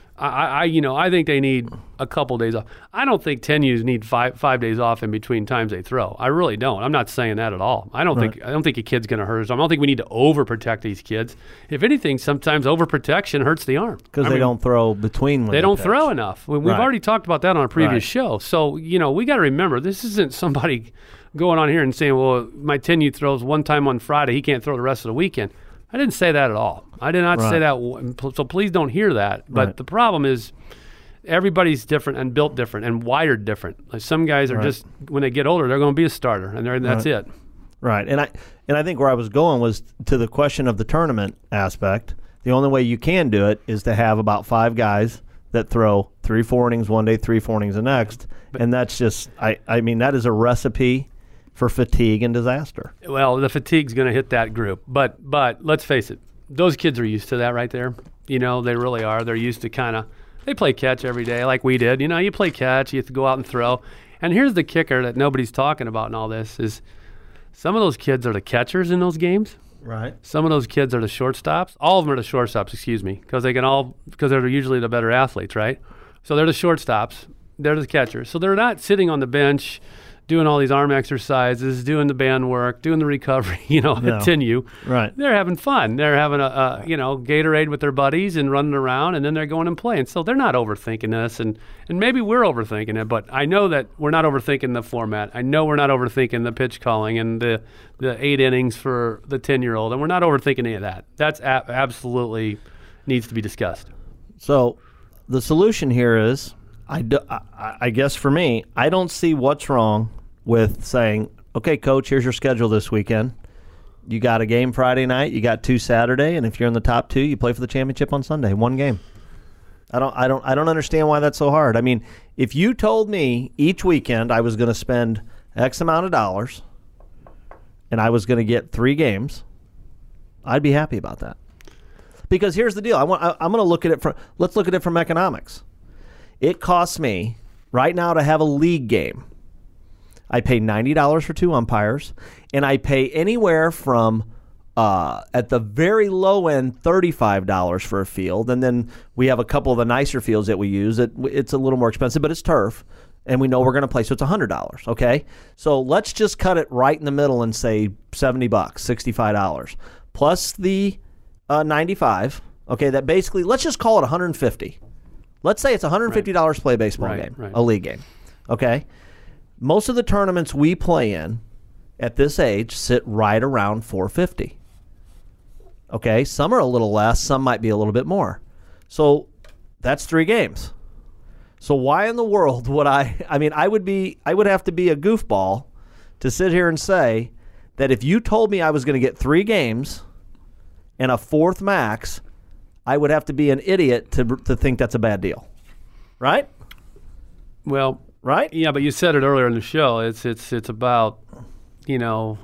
D: I think they need a couple days off. I don't think 10Us need five days off in between times they throw. I really don't. I'm not saying that at all. I don't think a kid's going to hurt us. I don't think we need to overprotect these kids. If anything, sometimes overprotection hurts the arm
C: because they don't throw between.
D: They don't throw enough. We've already talked about that on a previous show. So we got to remember, this isn't somebody going on here and saying, "Well, my 10U throws one time on Friday. He can't throw the rest of the weekend." I didn't say that at all. I did not say that, so please don't hear that. But the problem is everybody's different and built different and wired different. Like some guys are just, when they get older, they're going to be a starter, and that's it.
C: Right, and I think where I was going was to the question of the tournament aspect. The only way you can do it is to have about 5 guys that throw 3-4 innings one day, 3-4 innings the next, and that's just, that is a recipe for fatigue and disaster.
D: Well, the fatigue's going to hit that group. But let's face it, those kids are used to that right there. They really are. They're used to they play catch every day like we did. You play catch, you have to go out and throw. And here's the kicker that nobody's talking about in all this is some of those kids are the catchers in those games.
C: Right.
D: Some of those kids are the shortstops. All of them are the shortstops, because they're usually the better athletes, right? So they're the shortstops. They're the catchers. So they're not sitting on the bench doing all these arm exercises, doing the band work, doing the recovery, continue.
C: Right.
D: They're having fun. They're having a Gatorade with their buddies and running around, and then they're going and playing. So they're not overthinking this, and maybe we're overthinking it, but I know that we're not overthinking the format. I know we're not overthinking the pitch calling and the 8 innings for the 10-year-old, and we're not overthinking any of that. That's absolutely needs to be discussed.
C: So the solution here is, I guess for me, I don't see what's wrong with saying, okay, coach, here's your schedule this weekend. You got a game Friday night, you got 2 Saturday, and if you're in the top 2, you play for the championship on Sunday. 1 game. I don't understand why that's so hard. If you told me each weekend I was going to spend X amount of dollars and I was going to get 3 games, I'd be happy about that. Because here's the deal. I'm going to look at it let's look at it from economics. It costs me right now to have a league game. I pay $90 for 2 umpires, and I pay anywhere from, at the very low end, $35 for a field. And then we have a couple of the nicer fields that we use. It's a little more expensive, but it's turf, and we know we're going to play, so it's $100, okay? So let's just cut it right in the middle and say $70, $65, plus the 95, okay? That basically, let's just call it $150. Let's say it's $150 to play a baseball game, a league game, okay? Most of the tournaments we play in at this age sit right around $450, okay? Some are a little less. Some might be a little bit more. So that's 3 games. So why in the world would I would have to be a goofball to sit here and say that if you told me I was going to get 3 games and a 4th max, I would have to be an idiot to think that's a bad deal, right?
D: Well,
C: right?
D: Yeah, but you said it earlier in the show. It's about, you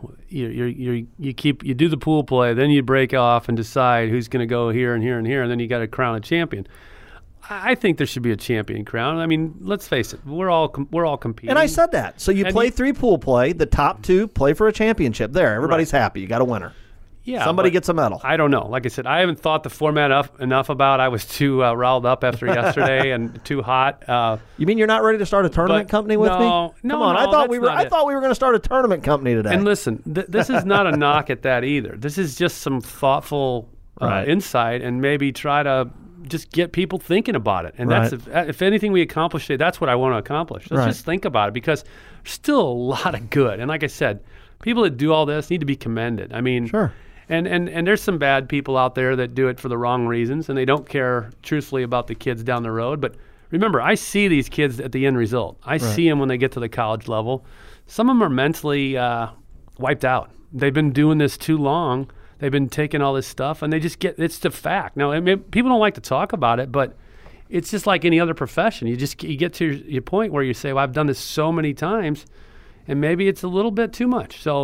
D: do the pool play, then you break off and decide who's going to go here and here and here, and then you got to crown a champion. I think there should be a champion crown. Let's face it, we're all competing.
C: And I said that. So you play 3 pool play, the top 2 play for a championship. There, everybody's happy. You got a winner.
D: Yeah,
C: Somebody
D: but
C: gets a medal.
D: I don't know. Like I said, I haven't thought the format enough about. I was too riled up after yesterday and too hot.
C: You mean you're not ready to start a tournament company with me?
D: No,
C: Come on, I thought we were going to start a tournament company today.
D: And listen, this is not a knock at that either. This is just some thoughtful insight, and maybe try to just get people thinking about it. And that's if anything we accomplish today, that's what I want to accomplish. Let's just think about it, because there's still a lot of good. And like I said, people that do all this need to be commended. I mean,
C: sure.
D: And there's some bad people out there that do it for the wrong reasons, and they don't care truthfully about the kids down the road. But remember, I see these kids at the end result. I see them when they get to the college level. Some of them are mentally wiped out. They've been doing this too long. They've been taking all this stuff, and they just it's the fact. Now, I mean, people don't like to talk about it, but it's just like any other profession. You get to your point where you say, well, I've done this so many times, and maybe it's a little bit too much. So,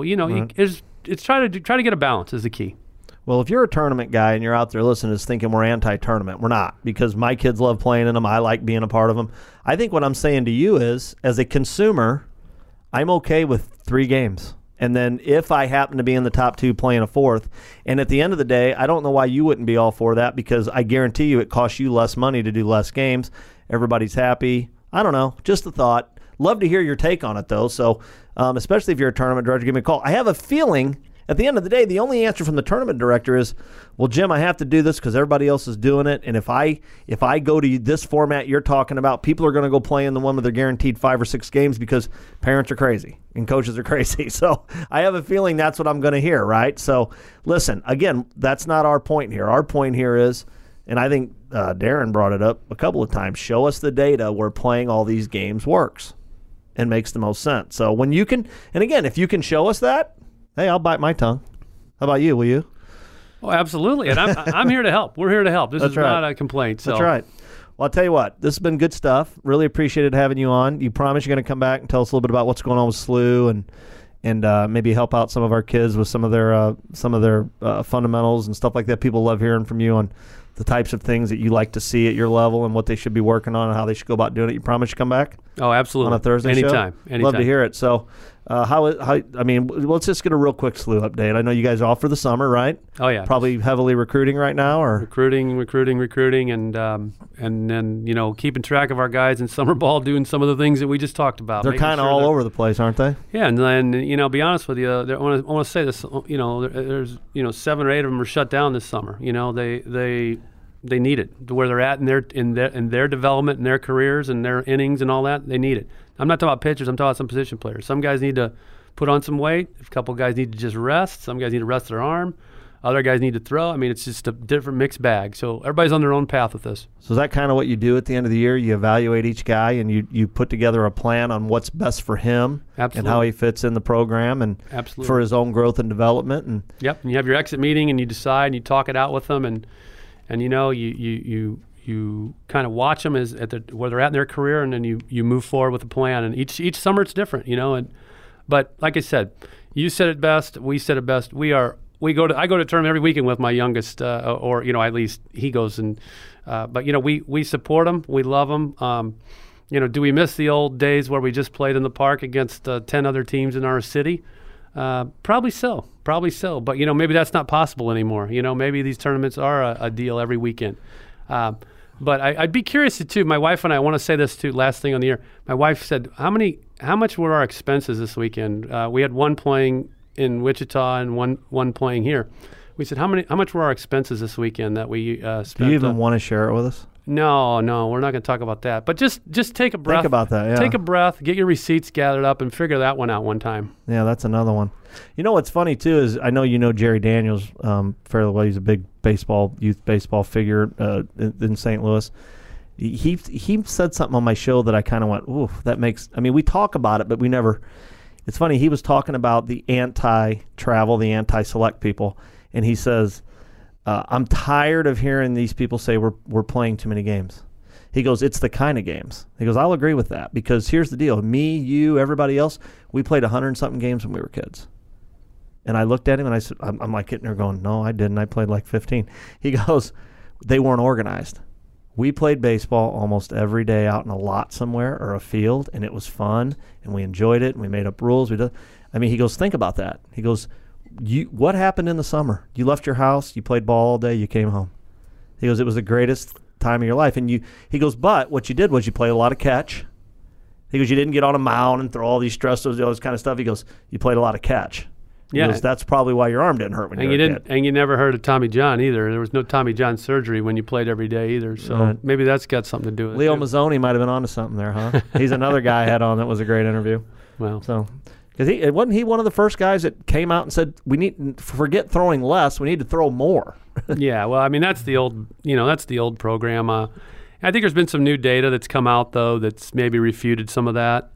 D: it's try to get a balance is the key.
C: Well, if you're a tournament guy and you're out there listening is thinking we're anti-tournament, we're not, because my kids love playing in them. I like being a part of them. I think what I'm saying to you is, as a consumer, I'm okay with 3 games. And then if I happen to be in the top 2 playing a 4th, and at the end of the day, I don't know why you wouldn't be all for that, because I guarantee you it costs you less money to do less games. Everybody's happy. I don't know. Just a thought. Love to hear your take on it, though. So especially if you're a tournament director, give me a call. I have a feeling at the end of the day, the only answer from the tournament director is, well, Jim, I have to do this because everybody else is doing it. And if I go to this format you're talking about, people are going to go play in the one with their guaranteed 5 or 6 games because parents are crazy and coaches are crazy. So I have a feeling that's what I'm going to hear, right? So listen, again, that's not our point here. Our point here is, and I think Darren brought it up a couple of times, show us the data where playing all these games works and makes the most sense. So when you can, and again, if you can show us that, hey, I'll bite my tongue. How about you? Will you?
D: Oh, absolutely. And I'm here to help. We're here to help. This is not a complaint. So.
C: That's right. Well, I'll tell you what. This has been good stuff. Really appreciated having you on. You promise you're going to come back and tell us a little bit about what's going on with SLU and maybe help out some of our kids with some of their fundamentals and stuff like that. People love hearing from you on the types of things that you like to see at your level and what they should be working on and how they should go about doing it. You promise you come back?
D: Oh, absolutely.
C: On a Thursday
D: Anytime.
C: show?
D: Anytime.
C: Love to hear it. So let's just get a real quick SLU update. I know you guys are off for the summer, right?
D: Oh, yeah.
C: Probably heavily recruiting right now, or
D: recruiting, and then keeping track of our guys in summer ball, doing some of the things that we just talked about.
C: They're kind of all over the place, aren't they?
D: Yeah, and then be honest with you, I want to say this. There's 7 or 8 of them are shut down this summer. They need it to where they're at in their development and their careers and their innings and all that. They need it. I'm not talking about pitchers. I'm talking about some position players. Some guys need to put on some weight. A couple guys need to just rest. Some guys need to rest their arm. Other guys need to throw. I mean, it's just a different mixed bag. So everybody's on their own path with this. So
C: is that kind of what you do at the end of the year? You evaluate each guy and you put together a plan on what's best for him.
D: Absolutely.
C: And how he fits in the program and
D: Absolutely.
C: For his own growth and development.
D: Yep. And you have your exit meeting and you decide and you talk it out with them and you kind of watch them where they're at in their career, and then you move forward with a plan. And each summer it's different, But like I said, you said it best. We said it best. I go to a tournament every weekend with my youngest, at least he goes and. But we support them. We love them. Do we miss the old days where we just played in the park against 10 other teams in our city? Probably so. But, maybe that's not possible anymore. Maybe these tournaments are a deal every weekend. But I'd be curious too. My wife and I want to say this too. Last thing on the year, my wife said, "How much were our expenses this weekend?" We had one playing in Wichita and one playing here. We said, "How much were our expenses this weekend that we spent?"
C: Do you even want to share it with us?
D: No, we're not going to talk about that. But just take a breath.
C: Think about that. Yeah.
D: Take a breath. Get your receipts gathered up and figure that one out one time.
C: Yeah, that's another one. What's funny too is I know Jerry Daniels fairly well. He's a big youth baseball figure in St. Louis. He said something on my show that I kind of went, ooh, that makes. I mean, we talk about it, but we never. It's funny. He was talking about the anti-travel, the anti-select people, and he says, I'm tired of hearing these people say we're playing too many games. He goes, it's the kind of games. He goes, I'll agree with that because here's the deal. Me, you, everybody else, we played 100-something games when we were kids. And I looked at him and I said, I'm like getting there going, no, I didn't. I played like 15. He goes, they weren't organized. We played baseball almost every day out in a lot somewhere or a field, and it was fun, and we enjoyed it, and we made up rules. He goes, think about that. He goes, what happened in the summer? You left your house, you played ball all day, you came home. He goes, it was the greatest time of your life. And he goes, but what you did was you played a lot of catch. He goes, you didn't get on a mound and throw all these stressors, all this kind of stuff. He goes, you played a lot of catch. He goes, that's probably why your arm didn't hurt when you were a kid.
D: And you never heard of Tommy John either. There was no Tommy John surgery when you played every day either. So maybe that's got something to do with it.
C: Leo Mazzoni might have been onto something there, huh? He's another guy I had on that was a great interview.
D: Well,
C: so because wasn't he one of the first guys that came out and said we need forget throwing less, we need to throw more.
D: Yeah, well, I mean that's the old program. I think there's been some new data that's come out though that's maybe refuted some of that.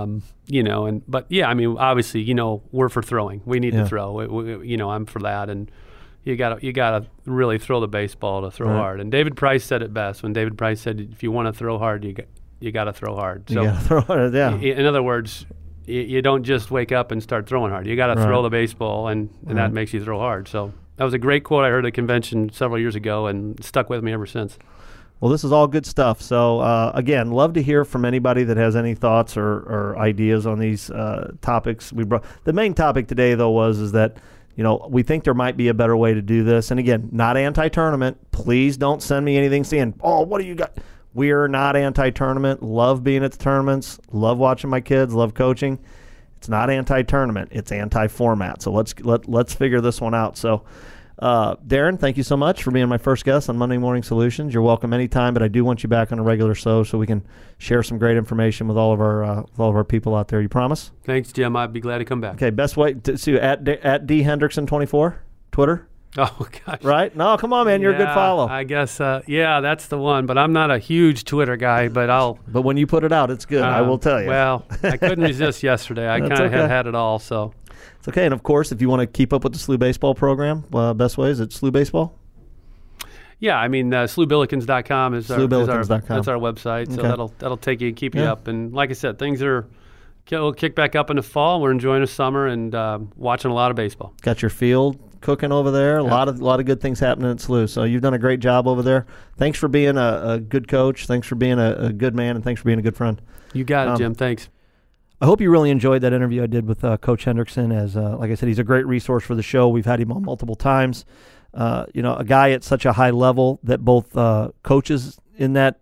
D: But yeah, I mean obviously we're for throwing. We need to throw. I'm for that, and you gotta really throw the baseball to throw hard. And David Price said it best when David Price said, if you want to throw hard, you got to throw hard. So
C: you got to throw hard. Yeah.
D: In other words, you don't just wake up and start throwing hard. You got to throw the baseball, and that makes you throw hard. So that was a great quote I heard at a convention several years ago, and stuck with me ever since.
C: Well, this is all good stuff. So, again, love to hear from anybody that has any thoughts or ideas on these topics. The main topic today, though, is that, we think there might be a better way to do this. And, again, not anti-tournament. Please don't send me anything saying, what do you got? We're not anti-tournament. Love being at the tournaments. Love watching my kids. Love coaching. It's not anti-tournament. It's anti-format. So let's figure this one out. So, Darren, thank you so much for being my first guest on Monday Morning Solutions. You're welcome anytime, but I do want you back on a regular so we can share some great information with all of our people out there. You promise?
D: Thanks, Jim. I'd be glad to come back.
C: Okay, best way to see you at D Hendrickson24, Twitter.
D: Oh gosh!
C: Right? No, come on, man. You're a good follow.
D: I guess. That's the one. But I'm not a huge Twitter guy. But
C: when you put it out, it's good. I will tell you.
D: Well, I couldn't resist yesterday. I kind of had it all. So.
C: It's okay. And, of course, if you want to keep up with the SLU Baseball program, best way is at SLU Baseball?
D: Yeah, I mean, SLUbillikens.com is our website. So
C: okay.
D: that'll take you and keep you up. And like I said, things will kick back up in the fall. We're enjoying the summer and watching a lot of baseball. Got your field cooking over there. A lot of good things happening at SLU. So you've done a great job over there. Thanks for being a good coach. Thanks for being a good man. And thanks for being a good friend. You got it, Jim. Thanks. I hope you really enjoyed that interview I did with Coach Hendrickson. As like I said, he's a great resource for the show. We've had him on multiple times. A guy at such a high level that both coaches in that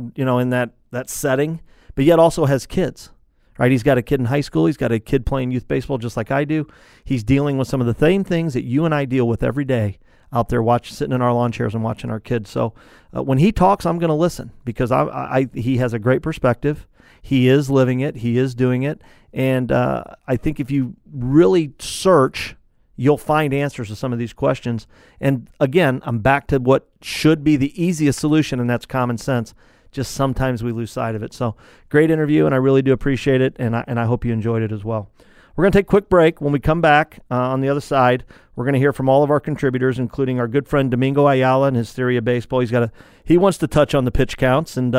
D: setting, but yet also has kids. Right? He's got a kid in high school. He's got a kid playing youth baseball just like I do. He's dealing with some of the same things that you and I deal with every day out there sitting in our lawn chairs and watching our kids. So when he talks, I'm going to listen because he has a great perspective. He is living it. He is doing it. And I think if you really search, you'll find answers to some of these questions. And again, I'm back to what should be the easiest solution, and that's common sense. Just sometimes we lose sight of it. So great interview, and I really do appreciate it, and I hope you enjoyed it as well. We're going to take a quick break. When we come back on the other side, we're going to hear from all of our contributors, including our good friend Domingo Ayala and his theory of baseball. He wants to touch on the pitch counts, and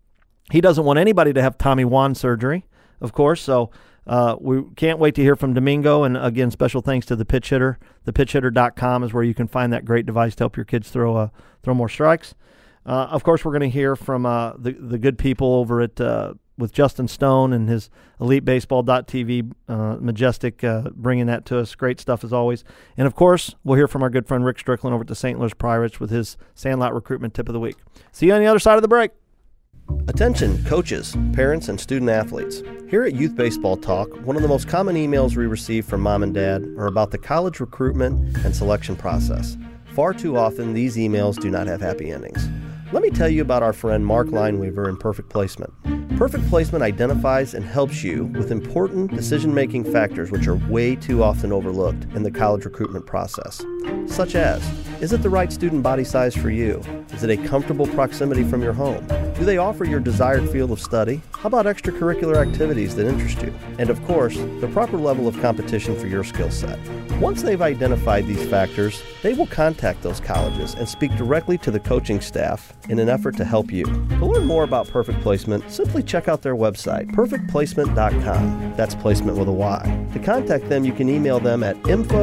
D: he doesn't want anybody to have Tommy Juan surgery, of course. So we can't wait to hear from Domingo. And again, special thanks to the Pitch Hitter. ThePitchHitter.com is where you can find that great device to help your kids throw more strikes. Of course, we're going to hear from the good people over at with Justin Stone and his EliteBaseball.tv, Majestic, bringing that to us. Great stuff as always. And of course, we'll hear from our good friend Rick Strickland over at the St. Louis Pirates with his Sandlot recruitment tip of the week. See you on the other side of the break. Attention coaches, parents, and student athletes. Here at Youth Baseball Talk, one of the most common emails we receive from mom and dad are about the college recruitment and selection process. Far too often, these emails do not have happy endings. Let me tell you about our friend Mark Lineweaver and Perfect Placement. Perfect Placement identifies and helps you with important decision-making factors which are way too often overlooked in the college recruitment process, such as, is it the right student body size for you? Is it a comfortable proximity from your home? Do they offer your desired field of study? How about extracurricular activities that interest you? And of course, the proper level of competition for your skill set. Once they've identified these factors, they will contact those colleges and speak directly to the coaching staff in an effort to help you. To learn more about Perfect Placement, simply check out their website, perfectplacement.com. That's placement with a Y. To contact them, you can email them at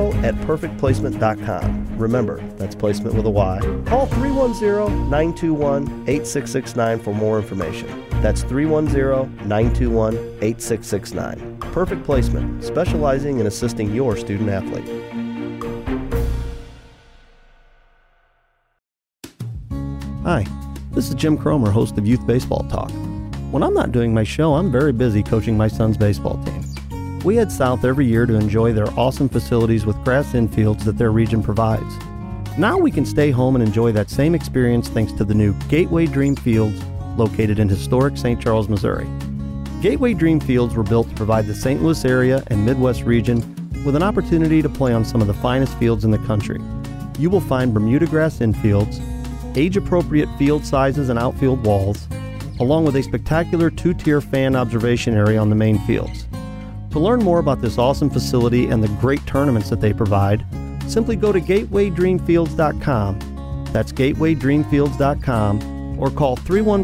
D: info@perfectplacement.com. Remember, that's placement with a Y. Call 310-921-8669 for more information. That's 310-921-8669. Perfect Placement, specializing in assisting your student athlete.
C: Hi, this is Jim Cromer, host of Youth Baseball Talk. When I'm not doing my show, I'm very busy coaching my son's baseball team. We head south every year to enjoy their awesome facilities with grass infields that their region provides. Now we can stay home and enjoy that same experience thanks to the new Gateway Dream Fields located in historic St. Charles, Missouri. Gateway Dream Fields were built to provide the St. Louis area and Midwest region with an opportunity to play on some of the finest fields in the country. You will find Bermuda grass infields, age-appropriate field sizes and outfield walls, along with a spectacular two-tier fan observation area on the main fields. To learn more about this awesome facility and the great tournaments that they provide, simply go to gatewaydreamfields.com. That's gatewaydreamfields.com, or call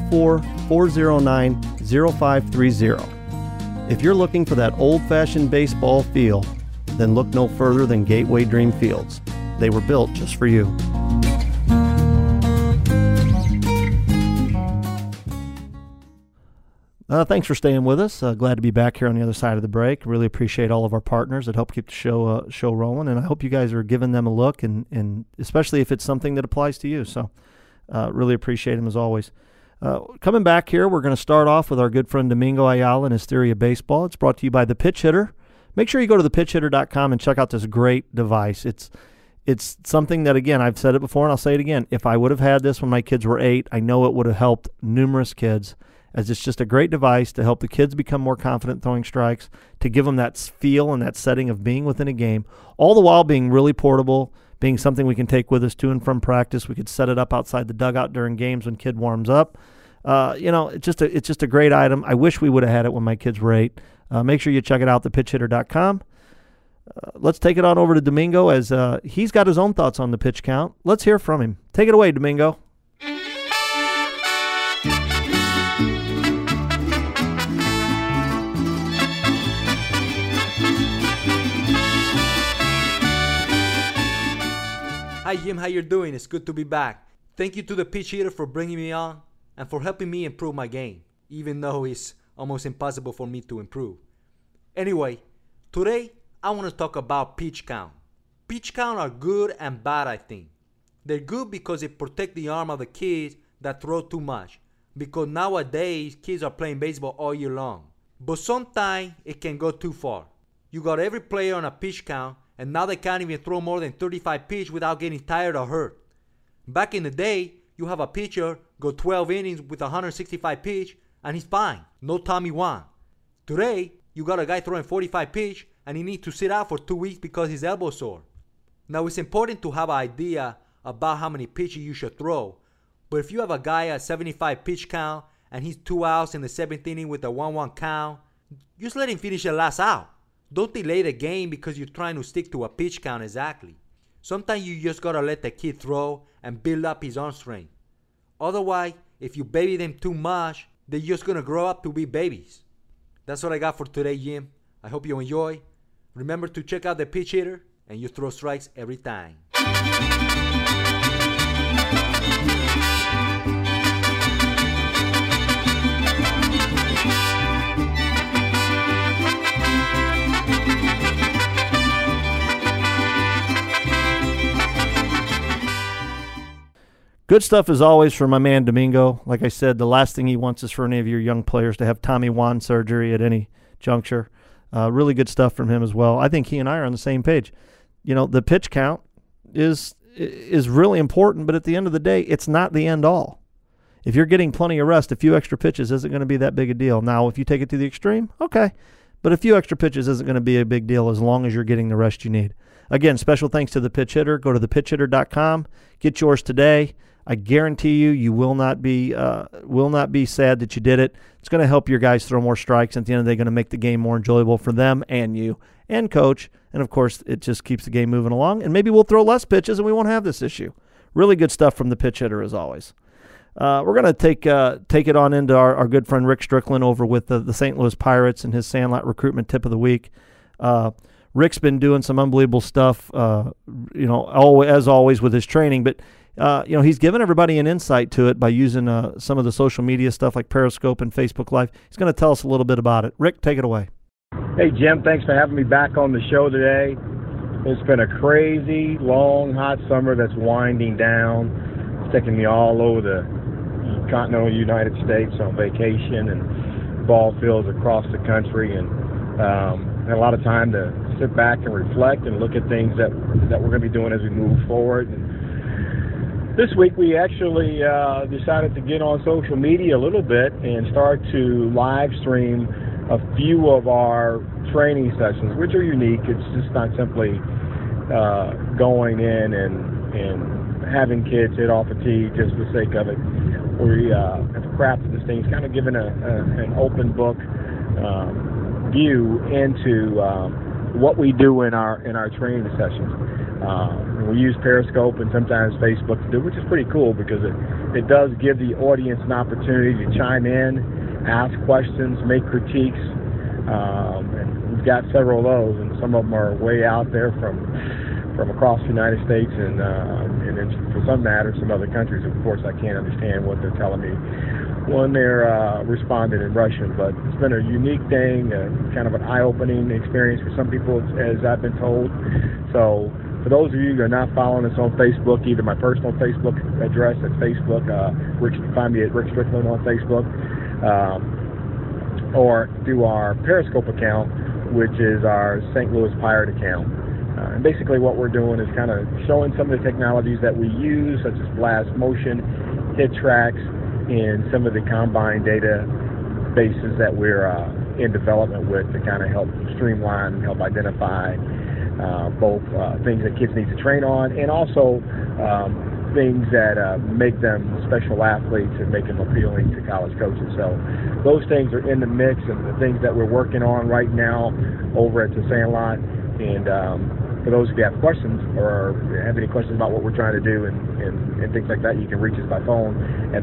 C: 314-409-0530. If you're looking for that old-fashioned baseball feel, then look no further than Gateway Dream Fields. They were built just for you. Thanks for staying with us. Glad to be back here on the other side of the break. Really appreciate all of our partners that help keep the show rolling, and I hope you guys are giving them a look, and especially if it's something that applies to you. So really appreciate them as always. Coming back here, we're going to start off with our good friend Domingo Ayala and his theory of baseball. It's brought to you by The Pitch Hitter. Make sure you go to thepitchhitter.com and check out this great device. It's something that, again, I've said it before and I'll say it again. If I would have had this when my kids were 8, I know it would have helped numerous kids, as it's just a great device to help the kids become more confident throwing strikes, to give them that feel and that setting of being within a game, all the while being really portable, being something we can take with us to and from practice. We could set it up outside the dugout during games when kid warms up. It's just a great item. I wish we would have had it when my kids were 8. Make sure you check it out, thepitchhitter.com. Let's take it on over to Domingo, as he's got his own thoughts on the pitch count. Let's hear from him. Take it away, Domingo.
E: Hi Jim, how you doing? It's good to be back. Thank you to the Pitch Hitter for bringing me on and for helping me improve my game, even though it's almost impossible for me to improve. Anyway, today I want to talk about pitch count. Pitch count are good and bad, I think. They're good because they protect the arm of the kids that throw too much, because nowadays kids are playing baseball all year long. But sometimes it can go too far. You got every player on a pitch count, and now they can't even throw more than 35 pitches without getting tired or hurt. Back in the day, you have a pitcher go 12 innings with 165 pitch, and he's fine. No Tommy Juan. Today, you got a guy throwing 45 pitch, and he needs to sit out for 2 weeks because his elbow's sore. Now, it's important to have an idea about how many pitches you should throw. But if you have a guy at 75 pitch count, and he's 2 outs in the 7th inning with a 1-1 count, just let him finish the last out. Don't delay the game because you're trying to stick to a pitch count exactly. Sometimes you just gotta let the kid throw and build up his arm strength. Otherwise, if you baby them too much, they're just gonna grow up to be babies. That's what I got for today, Jim. I hope you enjoy. Remember to check out the Pitch Hitter, and you throw strikes every time.
C: Good stuff as always for my man Domingo. Like I said, the last thing he wants is for any of your young players to have Tommy Juan surgery at any juncture. Really good stuff from him as well. I think he and I are on the same page. You know, the pitch count is really important, but at the end of the day, it's not the end all. If you're getting plenty of rest, a few extra pitches isn't going to be that big a deal. Now, if you take it to the extreme, okay. But a few extra pitches isn't going to be a big deal as long as you're getting the rest you need. Again, special thanks to the Pitch Hitter. Go to thepitchhitter.com. Get yours today. I guarantee you will not be sad that you did it. It's going to help your guys throw more strikes. At the end of the day, going to make the game more enjoyable for them and you and coach. And, of course, it just keeps the game moving along. And maybe we'll throw less pitches and we won't have this issue. Really good stuff from the Pitch Hitter as always. We're going to take it on into our good friend Rick Strickland over with the St. Louis Pirates and his Sandlot recruitment tip of the week. Rick's been doing some unbelievable stuff, as always with his training. But, he's given everybody an insight to it by using some of the social media stuff like Periscope and Facebook Live. He's going to tell us a little bit about it. Rick, take it away.
F: Hey, Jim, thanks for having me back on the show today. It's been a crazy, long, hot summer that's winding down. It's taking me all over the continental United States on vacation and ball fields across the country, and had a lot of time to sit back and reflect and look at things that we're going to be doing as we move forward. And this week we actually decided to get on social media a little bit and start to live stream a few of our training sessions, which are unique. It's just not simply going in and having kids hit off a tee just for the sake of it. We have crafted this thing. It's kind of given an open book view into what we do in our training sessions. We use Periscope and sometimes Facebook to do, which is pretty cool because it does give the audience an opportunity to chime in, ask questions, make critiques, and we've got several of those, and some of them are way out there from across the United States and for some matter, some other countries. Of course, I can't understand what they're telling me when they're responding in Russian, but it's been a unique thing, kind of an eye-opening experience for some people, as I've been told. So for those of you who are not following us on Facebook, either my personal Facebook address at Facebook, find me at Rick Strickland on Facebook, or through our Periscope account, which is our St. Louis Pirate account. And basically what we're doing is kind of showing some of the technologies that we use, such as blast motion, hit tracks, and some of the combine databases that we're in development with to kind of help streamline and help identify both things that kids need to train on and also things that make them special athletes and make them appealing to college coaches. So those things are in the mix, and the things that we're working on right now over at the Sandlot. And for those of you who have questions or have any questions about what we're trying to do and things like that, you can reach us by phone at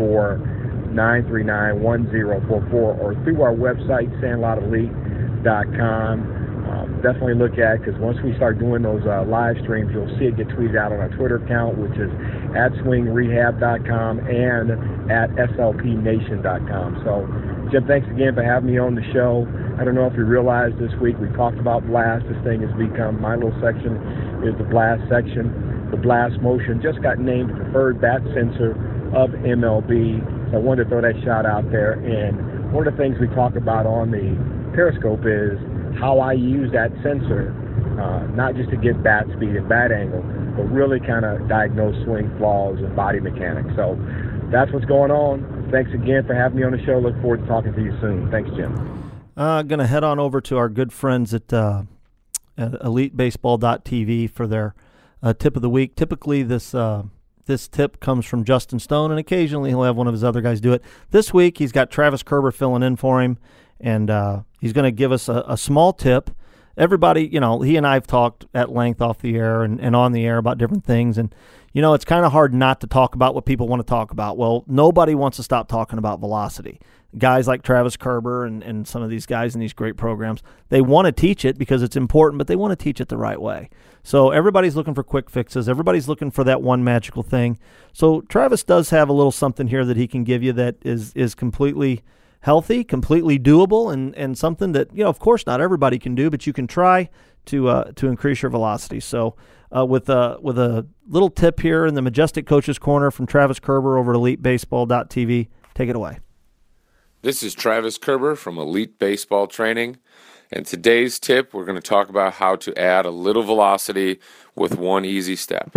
F: 314-939-1044 or through our website, sandlotelite.com. Definitely look at it, because once we start doing those live streams, you'll see it get tweeted out on our Twitter account, which is at swingrehab.com and at slpnation.com. So, Jim, thanks again for having me on the show. I don't know if you realized this week we talked about Blast. This thing has become, my little section is the Blast section. The Blast Motion just got named the preferred bat sensor of MLB. So I wanted to throw that shout out there. And one of the things we talk about on the Periscope is how I use that sensor, not just to get bat speed and bat angle, but really kind of diagnose swing flaws and body mechanics. So that's what's going on. Thanks again for having me on the show. Look forward to talking to you soon. Thanks, Jim.
C: Going to head on over to our good friends at EliteBaseball.tv for their tip of the week. Typically, this tip comes from Justin Stone, and occasionally he'll have one of his other guys do it. This week, he's got Travis Kerber filling in for him, and he's going to give us a small tip. Everybody, he and I have talked at length off the air and on the air about different things, and it's kind of hard not to talk about what people want to talk about. Well, nobody wants to stop talking about velocity. Guys like Travis Kerber and some of these guys in these great programs, they want to teach it because it's important, but they want to teach it the right way. So everybody's looking for quick fixes. Everybody's looking for that one magical thing. So Travis does have a little something here that he can give you that is completely healthy, completely doable, and something that, of course not everybody can do, but you can try to increase your velocity. So with a little tip here in the Majestic Coaches Corner from Travis Kerber over at EliteBaseball.tv, take it away.
G: This is Travis Kerber from Elite Baseball Training, and today's tip, we're going to talk about how to add a little velocity with one easy step.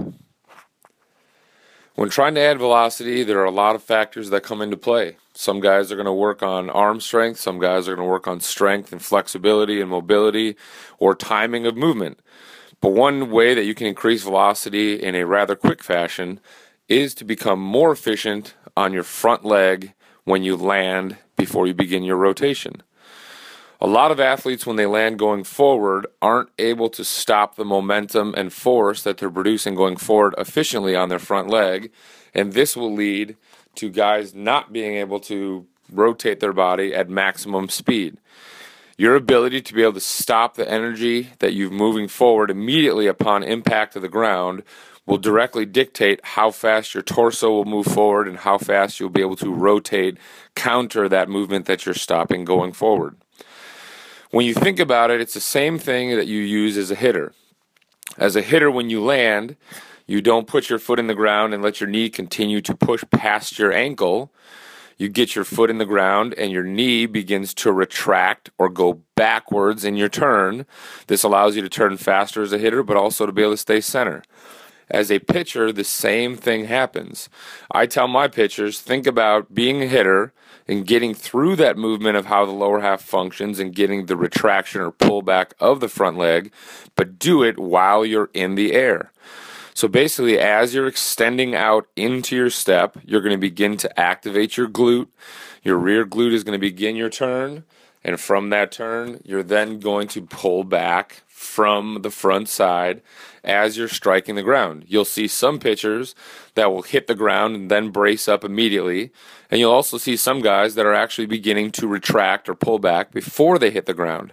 G: When trying to add velocity, there are a lot of factors that come into play. Some guys are going to work on arm strength, some guys are going to work on strength and flexibility and mobility or timing of movement. But one way that you can increase velocity in a rather quick fashion is to become more efficient on your front leg when you land before you begin your rotation. A lot of athletes, when they land going forward, aren't able to stop the momentum and force that they're producing going forward efficiently on their front leg, and this will lead to guys not being able to rotate their body at maximum speed. Your ability to be able to stop the energy that you're moving forward immediately upon impact of the ground will directly dictate how fast your torso will move forward and how fast you'll be able to rotate, counter that movement that you're stopping going forward. When you think about it, it's the same thing that you use as a hitter. As a hitter, when you land, You don't put your foot in the ground and let your knee continue to push past your ankle. You get your foot in the ground and your knee begins to retract or go backwards in your turn. This allows you to turn faster as a hitter, but also to be able to stay center. As a pitcher, the same thing happens. I tell my pitchers, think about being a hitter and getting through that movement of how the lower half functions and getting the retraction or pullback of the front leg, but do it while you're in the air. So basically, as you're extending out into your step, you're going to begin to activate your glute. Your rear glute is going to begin your turn. And from that turn, you're then going to pull back from the front side as you're striking the ground. You'll see some pitchers that will hit the ground and then brace up immediately. And you'll also see some guys that are actually beginning to retract or pull back before they hit the ground.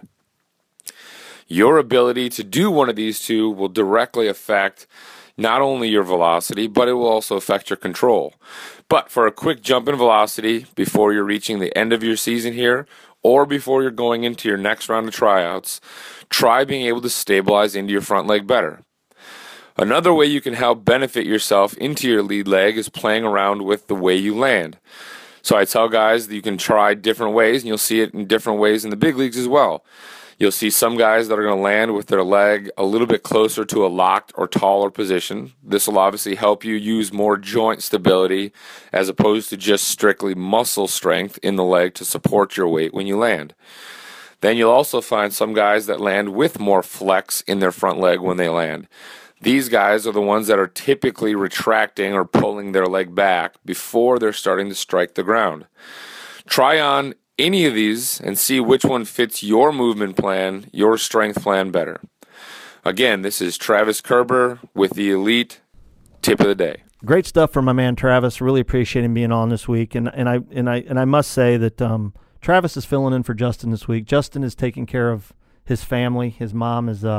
G: Your ability to do one of these two will directly affect not only your velocity, but it will also affect your control. But for a quick jump in velocity before you're reaching the end of your season here, or before you're going into your next round of tryouts, try being able to stabilize into your front leg better. Another way you can help benefit yourself into your lead leg is playing around with the way you land. So I tell guys that you can try different ways, and you'll see it in different ways in the big leagues as well. You'll see some guys that are going to land with their leg a little bit closer to a locked or taller position. This will obviously help you use more joint stability as opposed to just strictly muscle strength in the leg to support your weight when you land. Then you'll also find some guys that land with more flex in their front leg when they land. These guys are the ones that are typically retracting or pulling their leg back before they're starting to strike the ground. Try on any of these and see which one fits your movement plan, your strength plan better. Again, this is Travis Kerber with the Elite Tip of the Day.
C: Great stuff from my man Travis. Really appreciate him being on this week. And I must say that Travis is filling in for Justin this week. Justin is taking care of his family. His mom has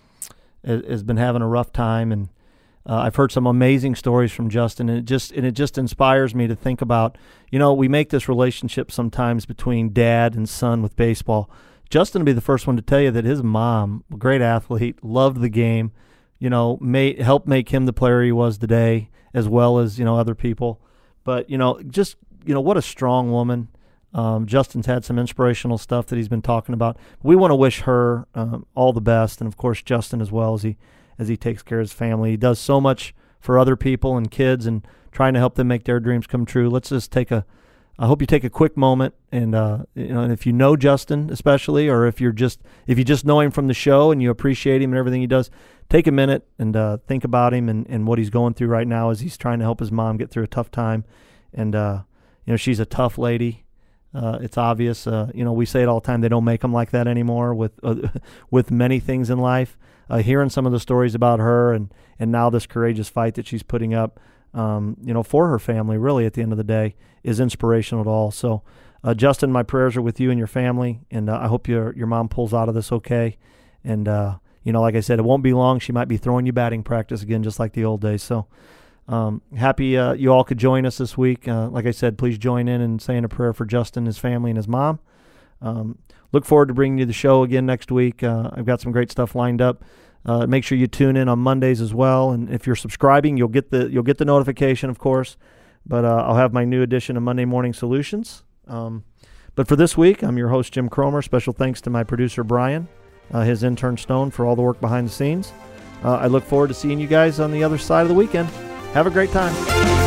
C: been having a rough time, and I've heard some amazing stories from Justin, and it just inspires me to think about, we make this relationship sometimes between dad and son with baseball. Justin will be the first one to tell you that his mom, a great athlete, loved the game, helped make him the player he was today, as well as, other people. But, what a strong woman. Justin's had some inspirational stuff that he's been talking about. We want to wish her all the best, and of course Justin as well, as he takes care of his family. He does so much for other people and kids and trying to help them make their dreams come true. Let's just I hope you take a quick moment and and if you know Justin especially, or if you just know him from the show and you appreciate him and everything he does, take a minute and think about him and what he's going through right now as he's trying to help his mom get through a tough time. And she's a tough lady. It's obvious. We say it all the time. They don't make them like that anymore with many things in life. Hearing some of the stories about her and now this courageous fight that she's putting up, for her family, really, at the end of the day, is inspirational at all. So, Justin, my prayers are with you and your family, and I hope your mom pulls out of this okay. And, like I said, it won't be long. She might be throwing you batting practice again, just like the old days. So, happy you all could join us this week. Like I said, please join in and saying a prayer for Justin, his family, and his mom. Look forward to bringing you the show again next week. I've got some great stuff lined up. Make sure you tune in on Mondays as well. And if you're subscribing, you'll get the notification, of course. But I'll have my new edition of Monday Morning Solutions. But for this week, I'm your host, Jim Cromer. Special thanks to my producer, Brian, his intern, Stone, for all the work behind the scenes. I look forward to seeing you guys on the other side of the weekend. Have a great time.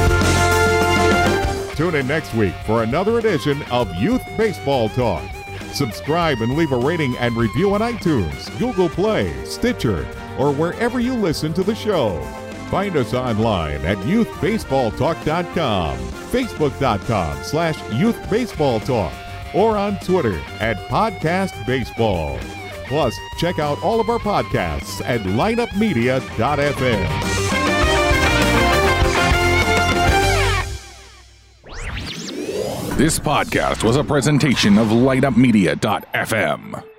B: Tune in next week for another edition of Youth Baseball Talk. Subscribe and leave a rating and review on iTunes, Google Play, Stitcher, or wherever you listen to the show. Find us online at youthbaseballtalk.com, facebook.com/youthbaseballtalk, or on Twitter at podcastbaseball. Plus, check out all of our podcasts at lineupmedia.fm.
A: This podcast was a presentation of lineupmedia.fm.